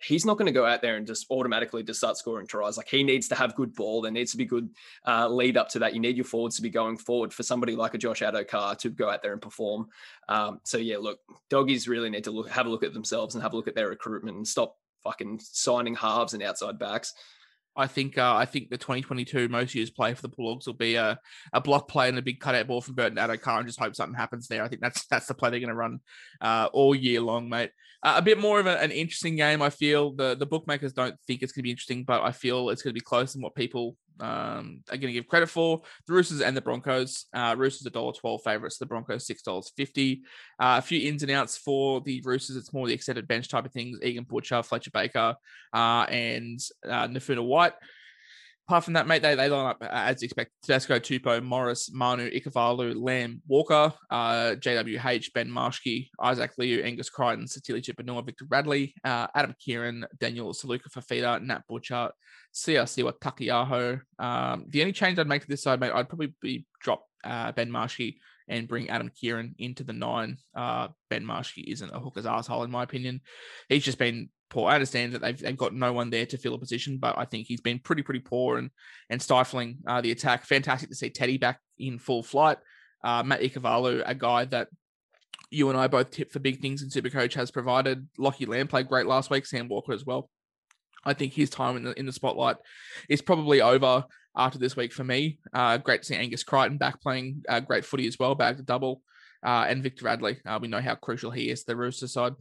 he's not going to go out there and just automatically just start scoring tries. Like, he needs to have good ball. There needs to be good uh, lead up to that. You need your forwards to be going forward for somebody like a Josh Addo-Carr to go out there and perform. Um, so yeah, look, doggies really need to look, have a look at themselves and have a look at their recruitment and stop fucking signing halves and outside backs. I think uh, I think the twenty twenty-two most used play for the Bulldogs will be a, a block play and a big cutout ball from Burton Addo-Carr, and just hope something happens there. I think that's that's the play they're going to run uh, all year long, mate. Uh, a bit more of a, an interesting game, I feel. The the bookmakers don't think it's going to be interesting, but I feel it's going to be close than what people um, are going to give credit for. The Roosters and the Broncos. Uh, Roosters one dollar twelve favourites, the Broncos six dollars fifty. Uh, a few ins and outs for the Roosters. It's more the extended bench type of things. Egan Butcher, Fletcher Baker, uh, and uh, Nafuna White. Apart from that, mate, they, they line up as expected. Tedesco, Tupou, Morris, Manu, Ikuvalu, Lamb, Walker, uh, J W H, Ben Marshke, Isaac Liu, Angus Crichton, Satili Chipanua, Victor Radley, uh, Adam Kieran, Daniel Saluka Fafita, Nat Butcher, Sia Siwa Takiyaho. Um, the only change I'd make to this side, mate, I'd probably be drop uh, Ben Marshke and bring Adam Kieran into the nine. Uh, Ben Marshke isn't a hooker's asshole, in my opinion. He's just been poor. I understand that they've, they've got no one there to fill a position, but I think he's been pretty, pretty poor and and stifling uh, the attack. Fantastic to see Teddy back in full flight. Uh, Matt Ikuvalu, a guy that you and I both tipped for big things in Supercoach, has provided. Lockie Lamb played great last week. Sam Walker as well. I think his time in the in the spotlight is probably over after this week for me. Uh, great to see Angus Crichton back playing uh, great footy as well, back to double. Uh, and Victor Radley. Uh, we know how crucial he is to the Rooster side.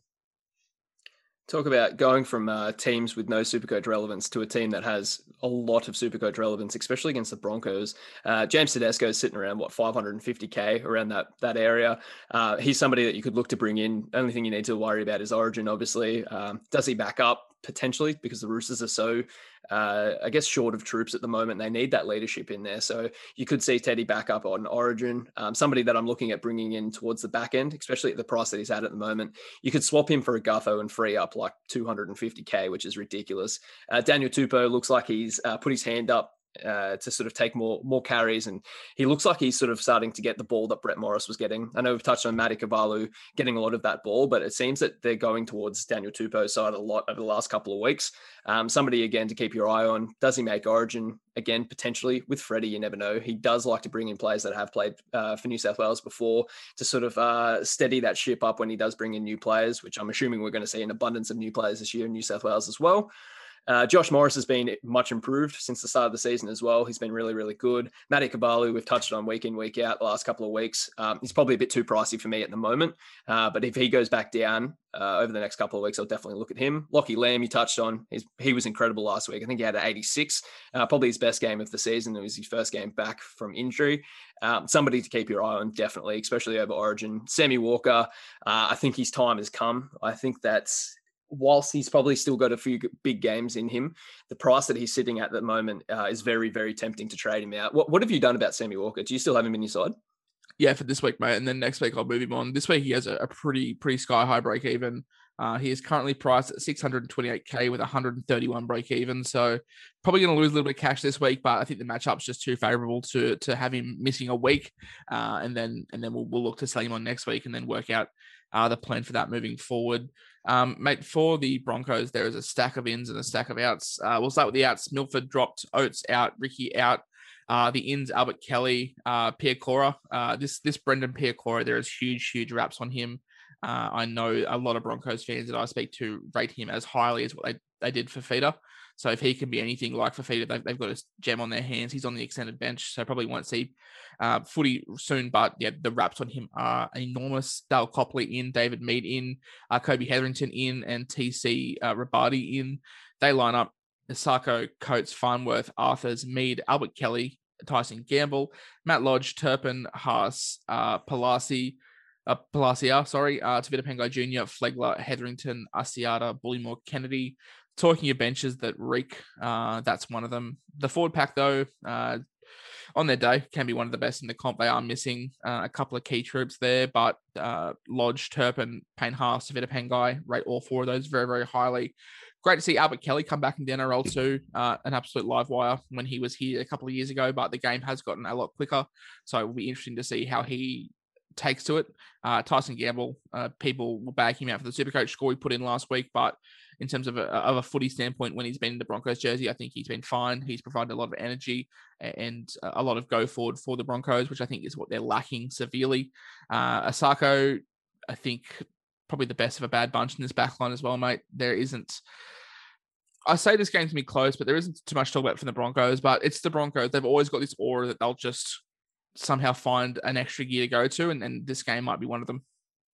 Talk about going from uh, teams with no Supercoach relevance to a team that has a lot of Supercoach relevance, especially against the Broncos. Uh, James Tedesco is sitting around, what, five hundred fifty K, around that that area. Uh, he's somebody that you could look to bring in. Only thing you need to worry about is origin, obviously. Um, does he back up? Potentially, because the Roosters are so, uh, I guess, short of troops at the moment. They need that leadership in there. So you could see Teddy back up on origin. Um, somebody that I'm looking at bringing in towards the back end, especially at the price that he's at at the moment. You could swap him for a Gutho and free up like two hundred fifty K, which is ridiculous. Uh, Daniel Tupou looks like he's uh, put his hand up Uh, to sort of take more more carries, and he looks like he's sort of starting to get the ball that Brett Morris was getting. I know we've touched on Matt Ikuvalu getting a lot of that ball, but it seems that they're going towards Daniel Tupou's side a lot over the last couple of weeks. Um, somebody, again, to keep your eye on. Does he make origin? Again, potentially. With Freddie, you never know. He does like to bring in players that have played uh, for New South Wales before to sort of uh, steady that ship up when he does bring in new players, which I'm assuming we're going to see an abundance of new players this year in New South Wales as well. Uh, Josh Morris has been much improved since the start of the season as well. He's been really, really good. Matt Ikuvalu, we've touched on week in, week out the last couple of weeks. Um, he's probably a bit too pricey for me at the moment. Uh, but if he goes back down uh, over the next couple of weeks, I'll definitely look at him. Lockie Lamb, you touched on. He's, he was incredible last week. I think he had an eighty-six, uh, probably his best game of the season. It was his first game back from injury. Um, somebody to keep your eye on, definitely, especially over origin. Sammy Walker, uh, I think his time has come. I think that's, whilst he's probably still got a few big games in him, the price that he's sitting at the moment uh, is very, very tempting to trade him out. What What have you done about Sammy Walker? Do you still have him in your side? Yeah, for this week, mate. And then next week I'll move him on. This week he has a, a pretty, pretty sky high break even. Uh, he is currently priced at six hundred twenty-eight K with one hundred thirty-one break even. So probably going to lose a little bit of cash this week, but I think the matchup's just too favorable to to have him missing a week. Uh, and then and then we'll, we'll look to sell him on next week and then work out uh, the plan for that moving forward. Um, mate, for the Broncos, there is a stack of ins and a stack of outs. Uh, we'll start with the outs. Milford dropped, Oates out, Ricky out. Uh, the ins, Albert Kelly, uh, Pierre Cora. Uh, this this Brendan Pierre Cora, there is huge, huge raps on him. Uh, I know a lot of Broncos fans that I speak to rate him as highly as what they, they did for Fafita. So if he can be anything like Fafita, they've, they've got a gem on their hands. He's on the extended bench, so probably won't see uh, footy soon. But yeah, the raps on him are enormous. Dale Copley in, David Mead in, uh, Kobe Hetherington in, and T C uh, Rabadi in. They line up Isako, Coates, Farnworth, Arthurs, Mead, Albert Kelly, Tyson Gamble, Matt Lodge, Turpin, Haas, uh, Palasi, Uh, Palacia, sorry, uh, Tavita Pangai Junior, Flegler, Hetherington, Asiata, Bullymore, Kennedy. Talking your benches that reek, uh, that's one of them. The forward pack, though, uh, on their day, can be one of the best in the comp. They are missing uh, a couple of key troops there, but uh, Lodge, Turpin, Payne Haas, Tavita Pangai, rate all four of those very, very highly. Great to see Albert Kelly come back in the N R L too, uh, an absolute live wire when he was here a couple of years ago, but the game has gotten a lot quicker. So it will be interesting to see how he takes to it. Uh, Tyson Gamble, uh, people will back him out for the Supercoach score he put in last week, but in terms of a, of a footy standpoint, when he's been in the Broncos jersey, I think he's been fine. He's provided a lot of energy and a lot of go forward for the Broncos, which I think is what they're lacking severely. Uh, Asako, I think probably the best of a bad bunch in this backline as well, mate. There isn't, I say this game's going to be close, but there isn't too much to talk about from the Broncos, but it's the Broncos. They've always got this aura that they'll just somehow find an extra gear to go to, and, and this game might be one of them.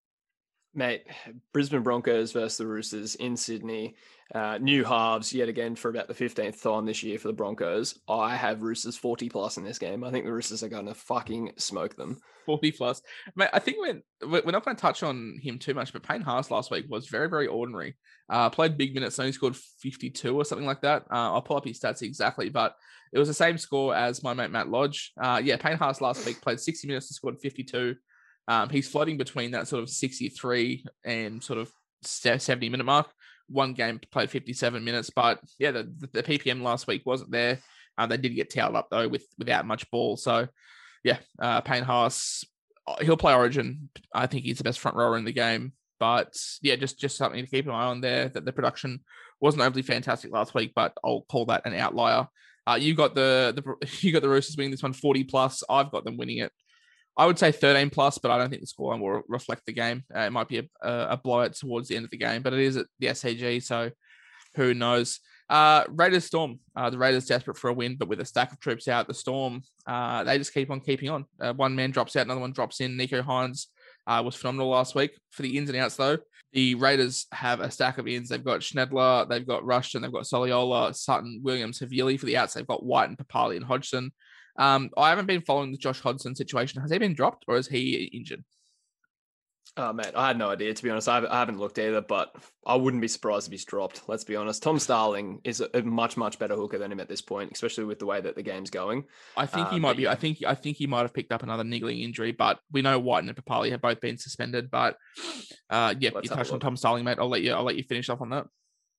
Mate, Brisbane Broncos versus the Roosters in Sydney. Uh, new halves yet again for about the fifteenth time this year for the Broncos. I have Roosters forty plus in this game. I think the Roosters are going to fucking smoke them. forty plus. Mate, I think we're, we're not going to touch on him too much, but Payne Haas last week was very, very ordinary. Uh, played big minutes, only scored fifty-two or something like that. Uh, I'll pull up his stats exactly, but it was the same score as my mate Matt Lodge. Uh, yeah, Payne Haas last week played sixty minutes and scored fifty-two. Um, he's floating between that sort of sixty-three and sort of seventy minute mark. One game played fifty-seven minutes, but yeah, the, the P P M last week wasn't there. Uh, they did get towed up though with without much ball. So yeah, uh, Payne Haas, he'll play Origin. I think he's the best front rower in the game. But yeah, just, just something to keep an eye on there. That the production wasn't overly fantastic last week, but I'll call that an outlier. Uh, you got the, the you got the Roosters winning this one forty plus. I've got them winning it. I would say thirteen plus, but I don't think the scoreline will reflect the game. Uh, it might be a, a blowout towards the end of the game, but it is at the S C G, so who knows? Uh, Raiders Storm. Uh, the Raiders desperate for a win, but with a stack of troops out, the Storm, uh, they just keep on keeping on. Uh, one man drops out, another one drops in. Nico Hines uh, was phenomenal last week. For the ins and outs, though, the Raiders have a stack of ins. They've got Schnedler, they've got Rushton, they've got Soliola, Sutton, Williams, Havili. For the outs, they've got White and Papali and Hodgson. Um, I haven't been following the Josh Hodgson situation. Has he been dropped or is he injured? Oh, mate, I had no idea, to be honest. I haven't looked either, but I wouldn't be surprised if he's dropped. Let's be honest. Tom Starling is a much, much better hooker than him at this point, especially with the way that the game's going. I think he um, might be. Yeah. I think I think he might have picked up another niggling injury, but we know White and Papali have both been suspended. But uh, yeah, Let's you touched on look. Tom Starling, mate. I'll let you. I'll let you finish off on that.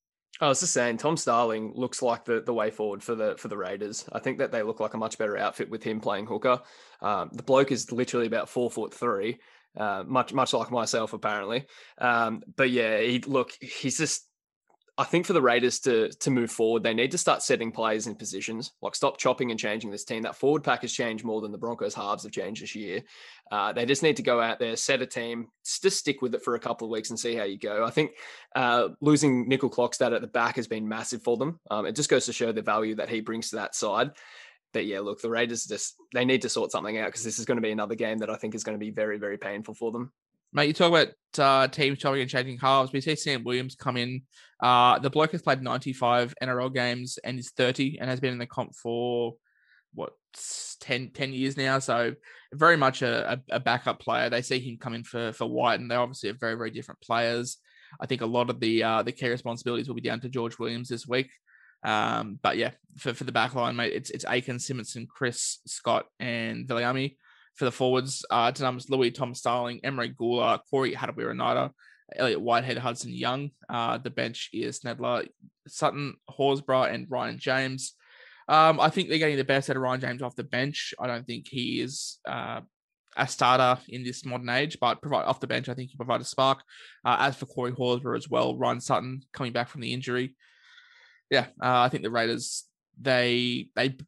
I was just saying, Tom Starling looks like the, the way forward for the for the Raiders. I think that they look like a much better outfit with him playing hooker. Um, the bloke is literally about four foot three, uh, much much like myself apparently. Um, but yeah, he look, he's just. I think for the Raiders to to move forward, they need to start setting players in positions. Like stop chopping and changing this team. That forward pack has changed more than the Broncos halves have changed this year. Uh, they just need to go out there, set a team, just stick with it for a couple of weeks and see how you go. I think uh, losing Nickel Clockstad at the back has been massive for them. Um, it just goes to show the value that he brings to that side. But yeah, look, the Raiders just they need to sort something out because this is going to be another game that I think is going to be very, very painful for them. Mate, you talk about uh, teams chopping and changing halves. We see Sam Williams come in. Uh, the bloke has played ninety-five N R L games and is thirty and has been in the comp for, what, ten, ten years now. So very much a, a, a backup player. They see him come in for, for White, and they obviously are very, very different players. I think a lot of the uh, the key responsibilities will be down to George Williams this week. Um, but yeah, for, for the back line, mate, it's it's Aiken, Simonson, Chris, Scott, and Viliami. For the forwards, uh, Tanums, Louis, Tom Starling, Emery Gula, Corey Hadawira-Naida, Elliot Whitehead, Hudson Young. Uh, the bench is Snedler, Sutton, Horsburgh, and Ryan James. Um, I think they're getting the best out of Ryan James off the bench. I don't think he is uh, a starter in this modern age, but provide off the bench, I think he provide a spark. Uh, as for Corey Horsburgh as well, Ryan Sutton coming back from the injury. Yeah, uh, I think the Raiders, they they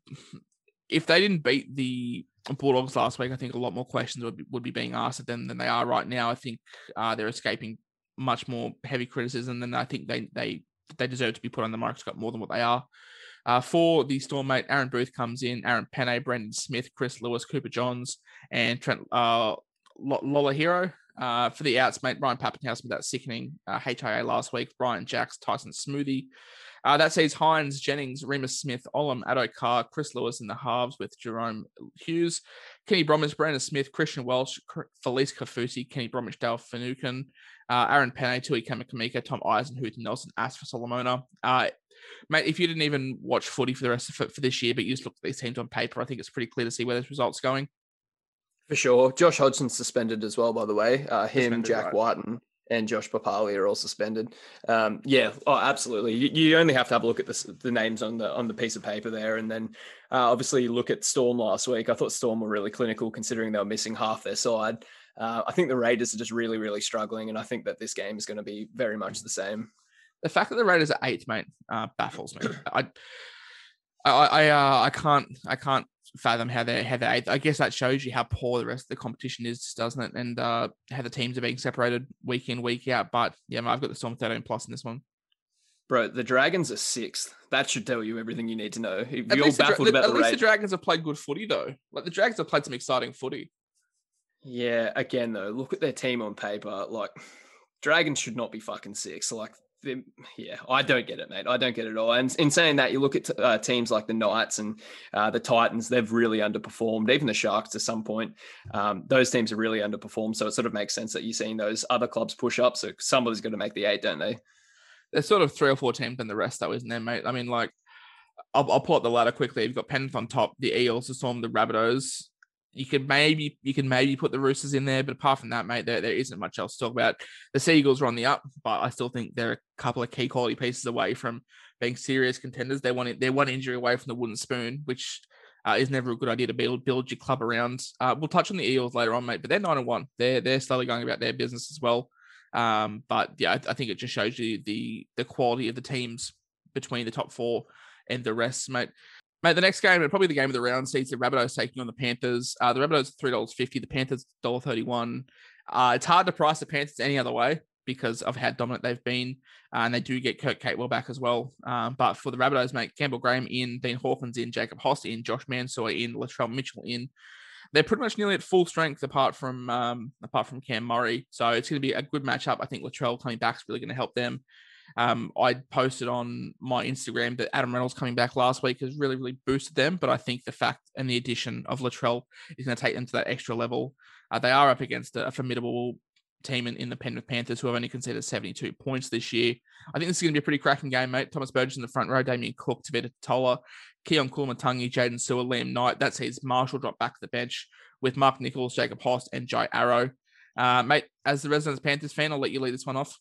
if they didn't beat the Bulldogs last week, I think a lot more questions would be, would be being asked of them than they are right now. I think uh, they're escaping much more heavy criticism than I think they they they deserve to be put on the microscope more than what they are. Uh, for the Storm, mate, Aaron Booth comes in, Aaron Penne, Brendan Smith, Chris Lewis, Cooper Johns, and Trent uh, Lola Hero. Uh, for the outs, mate, Ryan Pappenhouse with that sickening uh, H I A last week, Brian Jacks, Tyson Smoothie. Uh, that sees Hines, Jennings, Remus Smith, Olam, Addo Carr, Chris Lewis in the halves with Jerome Hughes, Kenny Bromwich, Brandon Smith, Christian Welsh, Felice Kafusi, Kenny Bromwich, Dale Finucane, uh, Aaron Penne, Tui Kamakamika, Tom Eisenhuth, Nelson Astor Solomona. Uh, mate, if you didn't even watch footy for the rest of it for this year, but you just looked at these teams on paper, I think it's pretty clear to see where this result's going. For sure. Josh Hodgson's suspended as well, by the way. Uh, him, suspended, Jack right. Whiten, and Josh Papali are all suspended. Um, yeah, oh, absolutely. You, you only have to have a look at the, the names on the on the piece of paper there, and then uh, obviously look at Storm last week. I thought Storm were really clinical, considering they were missing half their side. Uh, I think the Raiders are just really, really struggling, and I think that this game is going to be very much the same. The fact that the Raiders are eighth, mate, uh, baffles me. I, I, I, uh, I can't, I can't fathom how they're how they're eighth. I guess that shows you how poor the rest of the competition is, doesn't it? And uh, how the teams are being separated week in, week out. But yeah, mate, I've got the Storm thirteen plus in this one. Bro, the Dragons are sixth. That should tell you everything you need to know. If at you're least baffled the, about at the least Ra- the Dragons have played good footy, though. Like the Dragons have played some exciting footy. Yeah, again, though, look at their team on paper. Like, Dragons should not be fucking six. Like, yeah, I don't get it, mate. I don't get it at all. And in saying that, you look at uh, teams like the Knights and uh, the Titans, they've really underperformed. Even the Sharks to some point. Um, those teams have really underperformed. So it sort of makes sense that you're seeing those other clubs push up. So somebody's going to make the eight, don't they? There's sort of three or four teams than the rest, though, isn't there, mate? I mean, like, I'll, I'll pull up the ladder quickly. You've got Penrith on top, the Eels, the Storm, the Rabbitohs. You could maybe you can maybe put the Roosters in there, but apart from that, mate, there, there isn't much else to talk about. The Seagulls are on the up, but I still think they're a couple of key quality pieces away from being serious contenders. They're one they're one injury away from the wooden spoon, which uh, is never a good idea to build build your club around. Uh, we'll touch on the Eels later on, mate, but they're nine and one. They're they're slowly going about their business as well. Um, but yeah, I, I think it just shows you the the quality of the teams between the top four and the rest, mate. Mate, the next game, and probably the game of the round, sees the Rabbitohs taking on the Panthers. Uh, the Rabbitohs are three dollars fifty, the Panthers one dollar thirty-one. Uh, it's hard to price the Panthers any other way because of how dominant they've been, uh, and they do get Kurt Capewell back as well. Um, but for the Rabbitohs, mate, Campbell Graham in, Dean Hawkins in, Jacob Host in, Josh Mansour in, Latrell Mitchell in. They're pretty much nearly at full strength apart from um, apart from Cam Murray. So it's going to be a good matchup. I think Latrell coming back is really going to help them. Um, I posted on my Instagram that Adam Reynolds coming back last week has really, really boosted them. But I think the fact and the addition of Latrell is going to take them to that extra level. Uh, they are up against a, a formidable team in, in the Penrith Panthers who have only conceded seventy-two points this year. I think this is going to be a pretty cracking game, mate. Thomas Burgess in the front row, Damien Cook, Tavita Tola, Keon Kulamatangi, Jaden Sewer, Liam Knight. That sees Marshall drop back to the bench with Mark Nichols, Jacob Host, and Jai Arrow. Uh, mate, as the Residents Panthers fan, I'll let you lead this one off.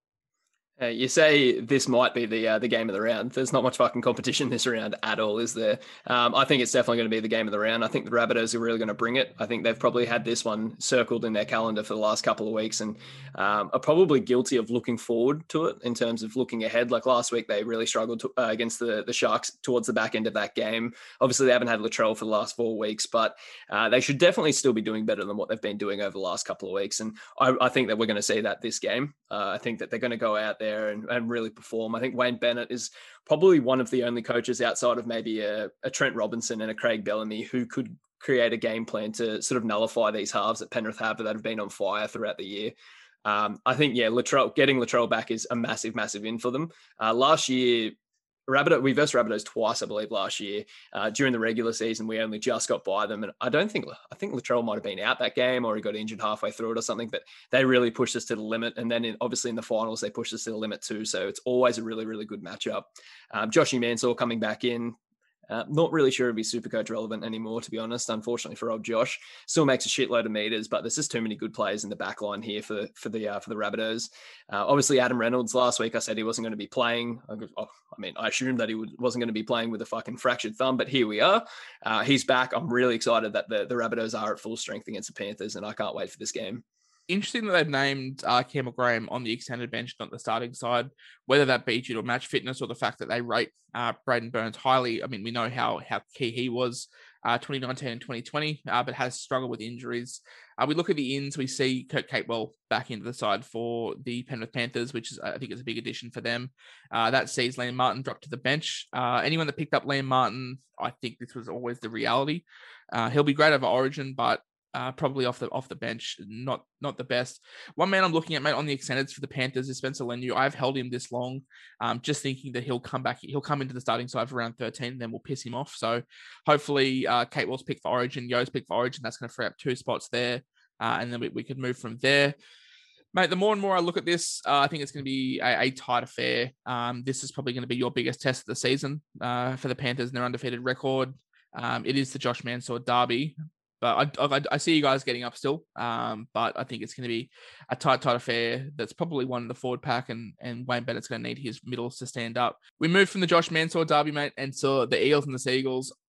Uh, you say this might be the uh, the game of the round. There's not much fucking competition this round at all, is there? Um, I think it's definitely going to be the game of the round. I think the Rabbitohs are really going to bring it. I think they've probably had this one circled in their calendar for the last couple of weeks and um, are probably guilty of looking forward to it in terms of looking ahead. Like last week, they really struggled to, uh, against the, the Sharks towards the back end of that game. Obviously, they haven't had Latrell for the last four weeks, but uh, they should definitely still be doing better than what they've been doing over the last couple of weeks. And I, I think that we're going to see that this game. Uh, I think that they're going to go out there and, and really perform. I think Wayne Bennett is probably one of the only coaches outside of maybe a, a Trent Robinson and a Craig Bellamy who could create a game plan to sort of nullify these halves that Penrith have that have been on fire throughout the year. Um, I think, yeah, Latrell, getting Latrell back is a massive, massive in for them. Uh, last year, Rabbitoh, we versed Rabbitohs twice, I believe, last year. Uh, during the regular season, we only just got by them. And I don't think, I think Latrell might have been out that game or he got injured halfway through it or something, but they really pushed us to the limit. And then in, obviously in the finals, they pushed us to the limit too. So it's always a really, really good matchup. Um, Joshy Mansour coming back in. Uh, not really sure if he's Supercoach relevant anymore, to be honest, unfortunately for old Josh. Still makes a shitload of meters, but there's just too many good players in the back line here for, for the uh, for the Rabbitohs. Uh, obviously, Adam Reynolds, last week I said he wasn't going to be playing. I, I mean, I assumed that he would, wasn't going to be playing with a fucking fractured thumb, but here we are. Uh, he's back. I'm really excited that the, the Rabbitohs are at full strength against the Panthers, and I can't wait for this game. Interesting that they've named uh, Campbell Graham on the extended bench, not the starting side, whether that be due to match fitness or the fact that they rate uh, Braden Burns highly. I mean, we know how how key he was uh, twenty nineteen and twenty twenty, uh, but has struggled with injuries. Uh, we look at the ins, we see Kurt Capewell back into the side for the Penrith Panthers, which is, I think is a big addition for them. Uh, that sees Liam Martin drop to the bench. Uh, anyone that picked up Liam Martin, I think this was always the reality. Uh, he'll be great over Origin, but Uh, probably off the off the bench, not not the best. One man I'm looking at, mate, on the extendeds for the Panthers is Spencer Leniu. I've held him this long, um, just thinking that he'll come back. He'll come into the starting side for around thirteen, and then we'll piss him off. So hopefully, uh, Kate Well's pick for Origin, Yo's pick for Origin. That's going to free up two spots there, uh, and then we, we could move from there. Mate, the more and more I look at this, uh, I think it's going to be a, a tight affair. Um, this is probably going to be your biggest test of the season uh, for the Panthers and their undefeated record. Um, it is the Josh Mansour derby. But I, I, I see you guys getting up still, um, but I think it's going to be a tight, tight affair that's probably one in the forward pack, and, and Wayne Bennett's going to need his middles to stand up. We moved from the Josh Mansour derby, mate, and saw the Eels and the Seagulls.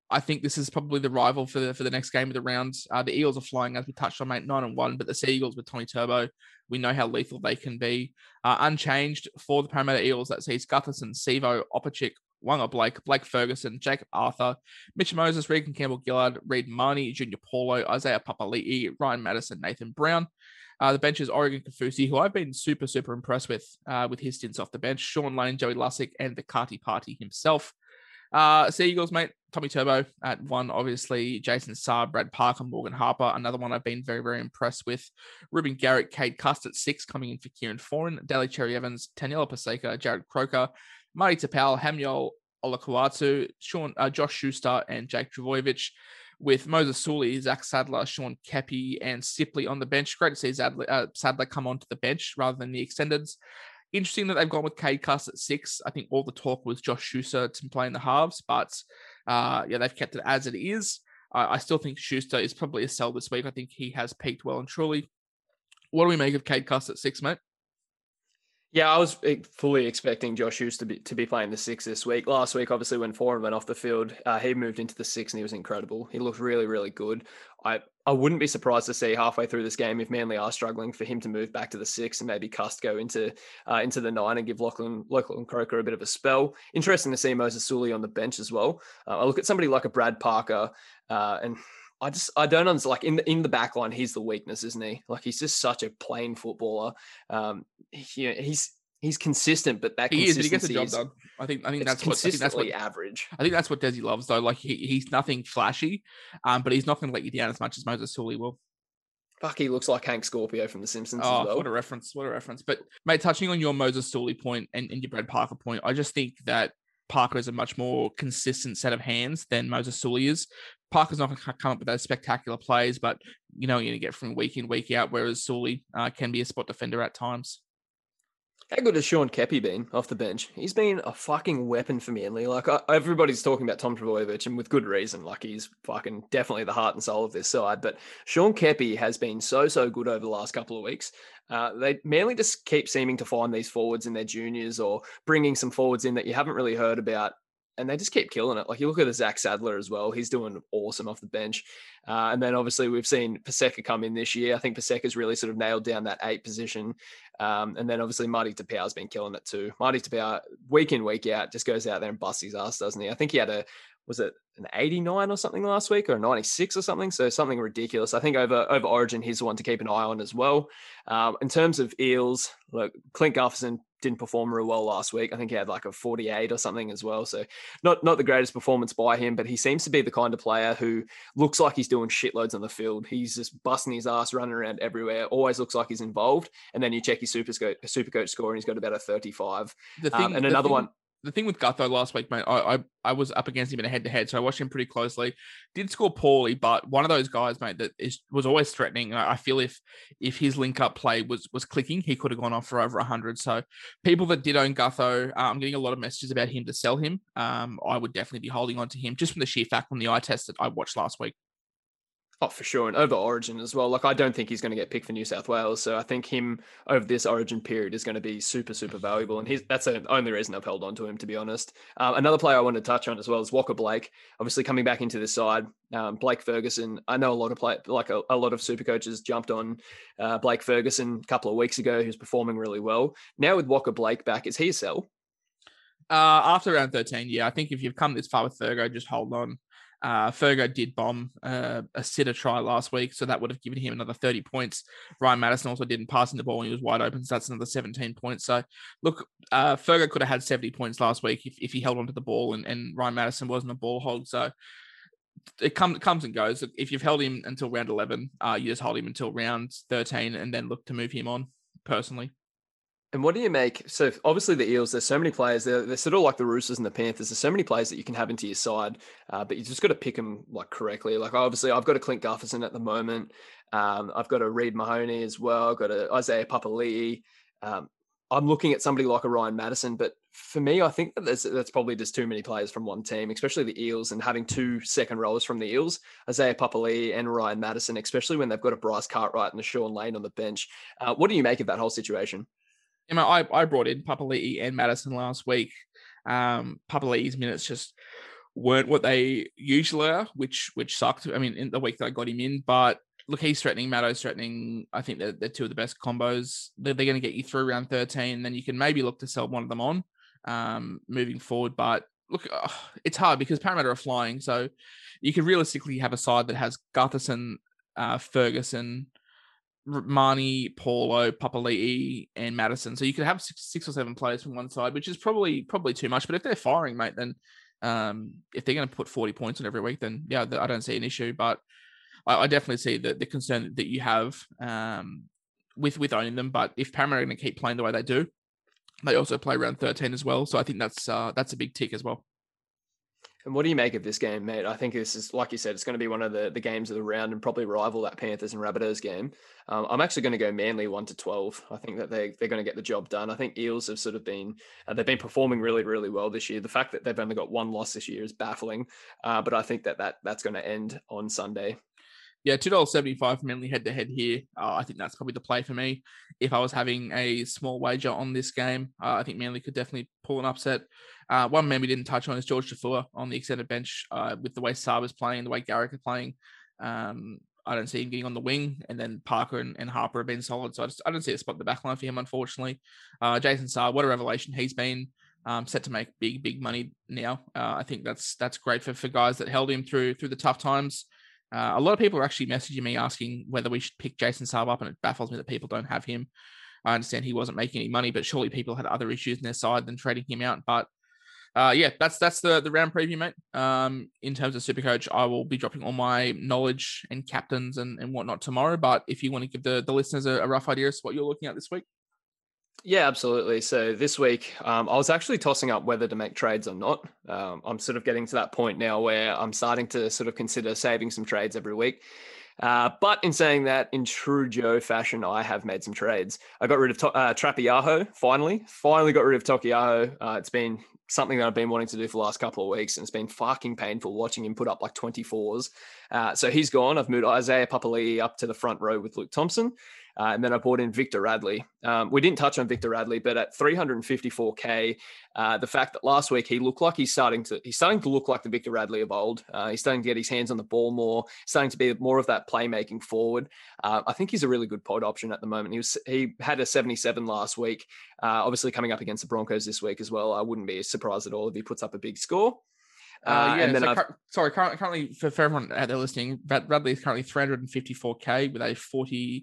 I think this is probably the rival for the for the next game of the round. Uh, the Eels are flying, as we touched on, mate, nine and one. But the Sea Eagles with Tommy Turbo, we know how lethal they can be. Uh, unchanged for the Parramatta Eels, that sees Gutherson, Sevo, Opachik, Wanga Blake, Blake Ferguson, Jacob Arthur, Mitch Moses, Regan Campbell-Gillard, Reid Marnie, Junior Paulo, Isaiah Papali'i, Ryan Madison, Nathan Brown. Uh, the bench is Oregon Kafusi, who I've been super, super impressed with uh, with his stints off the bench. Sean Lane, Joey Lussick, and the Carty Party himself. Uh, Sea Eagles, mate, Tommy Turbo at one, obviously. Jason Saab, Brad Parker, Morgan Harper, another one I've been very, very impressed with. Ruben Garrett, Cade Cust at six, coming in for Kieran Foran, Daly Cherry Evans, Taniela Paseka, Jared Croker, Marty Tapau, Hamiol Olakuatu, Sean, uh, Josh Schuster, and Jake Travojevic, with Moses Sully, Zach Sadler, Sean Kepi, and Sipley on the bench. Great to see Sadler, uh, Sadler come onto the bench rather than the extendeds. Interesting that they've gone with Cade Cust at six. I think all the talk was Josh Schuster to play in the halves, but uh, yeah, they've kept it as it is. Uh, I still think Schuster is probably a sell this week. I think he has peaked well and truly. What do we make of Cade Cust at six, mate? Yeah, I was fully expecting Josh Schuster to be, to be playing the six this week. Last week, obviously, when Foran went off the field, uh, he moved into the six and he was incredible. He looked really, really good. I, I wouldn't be surprised to see halfway through this game, if Manly are struggling, for him to move back to the six and maybe Cust go into uh, into the nine and give Lachlan, Lachlan Croker a bit of a spell. Interesting to see Moses Sully on the bench as well. Uh, I look at somebody like a Brad Parker uh, and... I just, I don't understand, like in the, in the back line, he's the weakness, isn't he? Like he's just such a plain footballer. Um, he, he's, he's consistent, but that he is, consistency he gets the job is, done. I think, I think it's that's what, I think that's what, average. I think that's what Desi loves though. Like he, he's nothing flashy, um, but he's not going to let you down as much as Moses Sully will. Fuck, he looks like Hank Scorpio from The Simpsons oh, as well. What a reference, what a reference. But mate, touching on your Moses Sully point and, and your Brad Parker point, I just think that Parker is a much more consistent set of hands than Moses Sully is. Parker's not going to come up with those spectacular plays, but you know, you're going to get from week in, week out, whereas Sully uh, can be a spot defender at times. How good has Sean Kepi been off the bench? He's been a fucking weapon for Manly. Like I, everybody's talking about Tom Trbojevic, and with good reason. Like he's fucking definitely the heart and soul of this side. But Sean Kepi has been so, so good over the last couple of weeks. Uh, they Manly just keep seeming to find these forwards in their juniors or bringing some forwards in that you haven't really heard about. And they just keep killing it. Like you look at the Zach Sadler as well. He's doing awesome off the bench. Uh, and then obviously we've seen Paseka come in this year. I think Paseka's really sort of nailed down that eight position. Um, and then obviously Marty Tapau's been killing it too. Marty Tapau, week in, week out, just goes out there and busts his ass, doesn't he? I think he had a, was it an eighty-nine or something last week or a ninety-six or something? So something ridiculous. I think over, over Origin, he's the one to keep an eye on as well. Um, in terms of Eels, look, Clint Gutherson didn't perform real well last week. I think he had like a forty-eight or something as well. So not, not the greatest performance by him, but he seems to be the kind of player who looks like he's doing shitloads on the field. He's just busting his ass, running around everywhere, always looks like he's involved. And then you check his super, super coach score and he's got about a thirty-five. The thing, um, and the another thing, one. The thing with Gutho last week, mate, I, I I was up against him in a head-to-head, so I watched him pretty closely. Did score poorly, but one of those guys, mate, that is was always threatening. I feel if if his link-up play was was clicking, he could have gone off for over one hundred. So people that did own Gutho, uh, I'm getting a lot of messages about him to sell him. Um, I would definitely be holding on to him just from the sheer fact from the eye test that I watched last week. Oh, for sure. And over Origin as well. Like, I don't think he's going to get picked for New South Wales. So I think him over this Origin period is going to be super, super valuable. And he's, that's the only reason I've held on to him, to be honest. Um, another player I wanted to touch on as well is Walker Blake, obviously coming back into this side. Um, Blake Ferguson. I know a lot of play, like a, a lot of super coaches jumped on uh, Blake Ferguson a couple of weeks ago, who's performing really well. Now with Walker Blake back, is he a sell? Uh, after round thirteen, yeah. I think if you've come this far with Fergo, just hold on. Uh, Fergo did bomb uh, a sitter try last week, so that would have given him another thirty points. Ryan Madison also didn't pass in the ball when he was wide open, so that's another seventeen points. So, look, uh, Fergo could have had seventy points last week if, if he held onto the ball and, and Ryan Madison wasn't a ball hog. So, it comes comes and goes. If you've held him until round eleven, uh, you just hold him until round thirteen and then look to move him on, personally. And what do you make? So obviously the Eels, there's so many players. They're, they're sort of like the Roosters and the Panthers. There's so many players that you can have into your side, uh, but you just got to pick them like correctly. Like obviously I've got a Clint Gutherson at the moment. Um, I've got a Reid Mahoney as well. I've got a Isaiah Papali'i. Um, I'm looking at somebody like a Ryan Madison, but for me, I think that there's, that's probably just too many players from one team, especially the Eels, and having two second rows from the Eels, Isaiah Papali'i and Ryan Madison, especially when they've got a Bryce Cartwright and a Sean Lane on the bench. Uh, what do you make of that whole situation? You know, I, I brought in Papali'i and Madison last week. Um, Papali'i's minutes just weren't what they usually are, which which sucked. I mean, in the week that I got him in, but look, he's threatening, Matto's threatening. I think they're, they're two of the best combos. They're, they're going to get you through round thirteen, then you can maybe look to sell one of them on um, moving forward. But look, uh, it's hard because Parramatta are flying, so you could realistically have a side that has Gutherson, uh, Ferguson, Marnie, Paulo, Papali'i, and Madison. So you could have six, six or seven players from one side, which is probably probably too much. But if they're firing, mate, then um, if they're going to put forty points on every week, then yeah, I don't see an issue. But I, I definitely see the, the concern that you have um, with with owning them. But if Parramatta are going to keep playing the way they do, they also play round thirteen as well. So I think that's uh, that's a big tick as well. And what do you make of this game, mate? I think this is, like you said, it's going to be one of the, the games of the round and probably rival that Panthers and Rabbitohs game. Um, I'm actually going to go Manly one to twelve. I think that they, they're going to get the job done. I think Eels have sort of been, uh, they've been performing really, really well this year. The fact that they've only got one loss this year is baffling, uh, but I think that, that that's going to end on Sunday. Yeah, two dollars seventy-five for Manly head-to-head here. Uh, I think that's probably the play for me. If I was having a small wager on this game, uh, I think Manly could definitely pull an upset. Uh, one man we didn't touch on is George Tafua on the extended bench uh, with the way Saba's playing, the way Garrick are playing. Um, I don't see him getting on the wing, and then Parker and, and Harper have been solid, so I, just, I don't see a spot in the back line for him, unfortunately. Uh, Jason Saab, what a revelation he's been. Um, set to make big, big money now. Uh, I think that's that's great for, for guys that held him through through the tough times. Uh, a lot of people are actually messaging me asking whether we should pick Jason Saab up, and it baffles me that people don't have him. I understand he wasn't making any money, but surely people had other issues in their side than trading him out. But uh, yeah, that's that's the, the round preview, mate. Um, in terms of Supercoach, I will be dropping all my knowledge and captains and, and whatnot tomorrow. But if you want to give the, the listeners a, a rough idea as to what you're looking at this week. Yeah, absolutely. So this week, um, I was actually tossing up whether to make trades or not. Um, I'm sort of getting to that point now where I'm starting to sort of consider saving some trades every week. Uh, but in saying that, in true Joe fashion, I have made some trades. I got rid of to- uh, Trapiaho, finally. Finally got rid of Tokiaho. Uh, it's been something that I've been wanting to do for the last couple of weeks, and it's been fucking painful watching him put up like twenty-fours. Uh, so he's gone. I've moved Isaiah Papali'i up to the front row with Luke Thompson. Uh, and then I brought in Victor Radley. Um, we didn't touch on Victor Radley, but at three hundred fifty-four K, uh, the fact that last week he looked like he's starting to he's starting to look like the Victor Radley of old. Uh, he's starting to get his hands on the ball more, starting to be more of that playmaking forward. Uh, I think he's a really good pod option at the moment. He was he had a seventy-seven last week. Uh, obviously coming up against the Broncos this week as well. I wouldn't be surprised at all if he puts up a big score. Uh, uh, yeah, and then so car- sorry, currently for, for everyone out there listening, Radley is currently three hundred fifty-four K with a forty.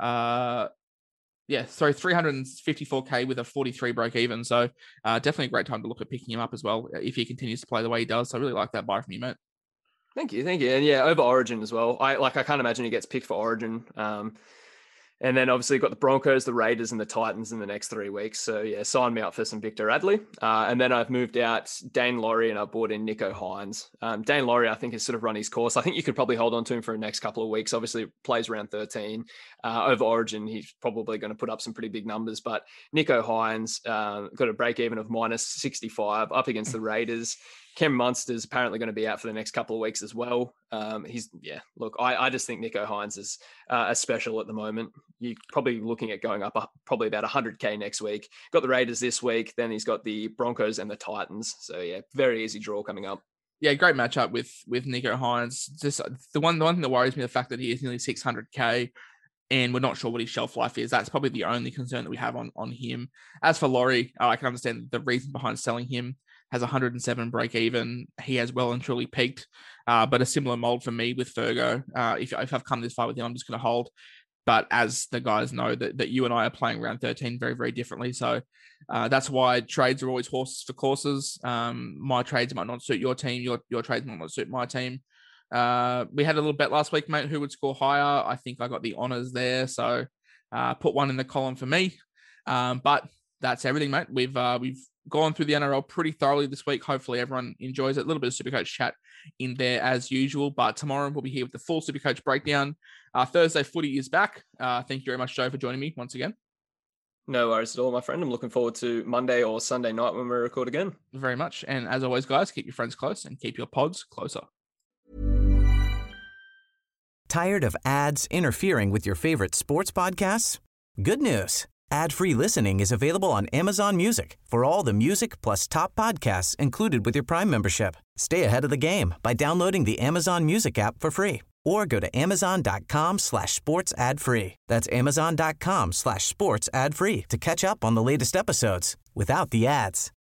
Uh, yeah, sorry, three hundred fifty-four K with a forty-three break even. So uh, definitely a great time to look at picking him up as well if he continues to play the way he does. So I really like that buy from you, mate. Thank you, thank you, and yeah, over Origin as well. I like. I can't imagine he gets picked for Origin. Um, And then obviously you've got the Broncos, the Raiders, and the Titans in the next three weeks. So yeah, sign me up for some Victor Radley. Uh, and then I've moved out Dane Laurie and I've brought in Nicho Hynes. Um, Dane Laurie, I think, has sort of run his course. I think you could probably hold on to him for the next couple of weeks. Obviously plays around thirteen. Uh, over Origin, he's probably going to put up some pretty big numbers. But Nicho Hynes uh, got a break even of minus sixty-five up against the Raiders. Cam Munster's apparently going to be out for the next couple of weeks as well. Um, he's, yeah, look, I, I just think Nicho Hynes is uh, a special at the moment. You're probably looking at going up uh, probably about one hundred K next week. Got the Raiders this week. Then he's got the Broncos and the Titans. So, yeah, very easy draw coming up. Yeah, great matchup with with Nicho Hynes. Just the one, the one thing that worries me, the fact that he is nearly six hundred K and we're not sure what his shelf life is. That's probably the only concern that we have on, on him. As for Laurie, uh, I can understand the reason behind selling him. Has one hundred seven break even. He has well and truly peaked, uh, but a similar mold for me with Fergo. Uh, if, if I've come this far with him, I'm just going to hold. But as the guys know, that, that you and I are playing round thirteen very, very differently. So uh, that's why trades are always horses for courses. Um, my trades might not suit your team. Your your trades might not suit my team. Uh, we had a little bet last week, mate, who would score higher. I think I got the honours there. So uh, put one in the column for me. Um, but that's everything, mate. We've uh, we've gone through the N R L pretty thoroughly this week. Hopefully everyone enjoys it. A little bit of Supercoach chat in there as usual, but tomorrow we'll be here with the full Supercoach breakdown. Uh, Thursday footy is back. Uh, thank you very much, Joe, for joining me once again. No worries at all, my friend. I'm looking forward to Monday or Sunday night when we record again. Very much. And as always, guys, keep your friends close and keep your pods closer. Tired of ads interfering with your favorite sports podcasts? Good news. Ad-free listening is available on Amazon Music for all the music plus top podcasts included with your Prime membership. Stay ahead of the game by downloading the Amazon Music app for free or go to amazon.com slash sports ad free. That's amazon.com slash sports ad free to catch up on the latest episodes without the ads.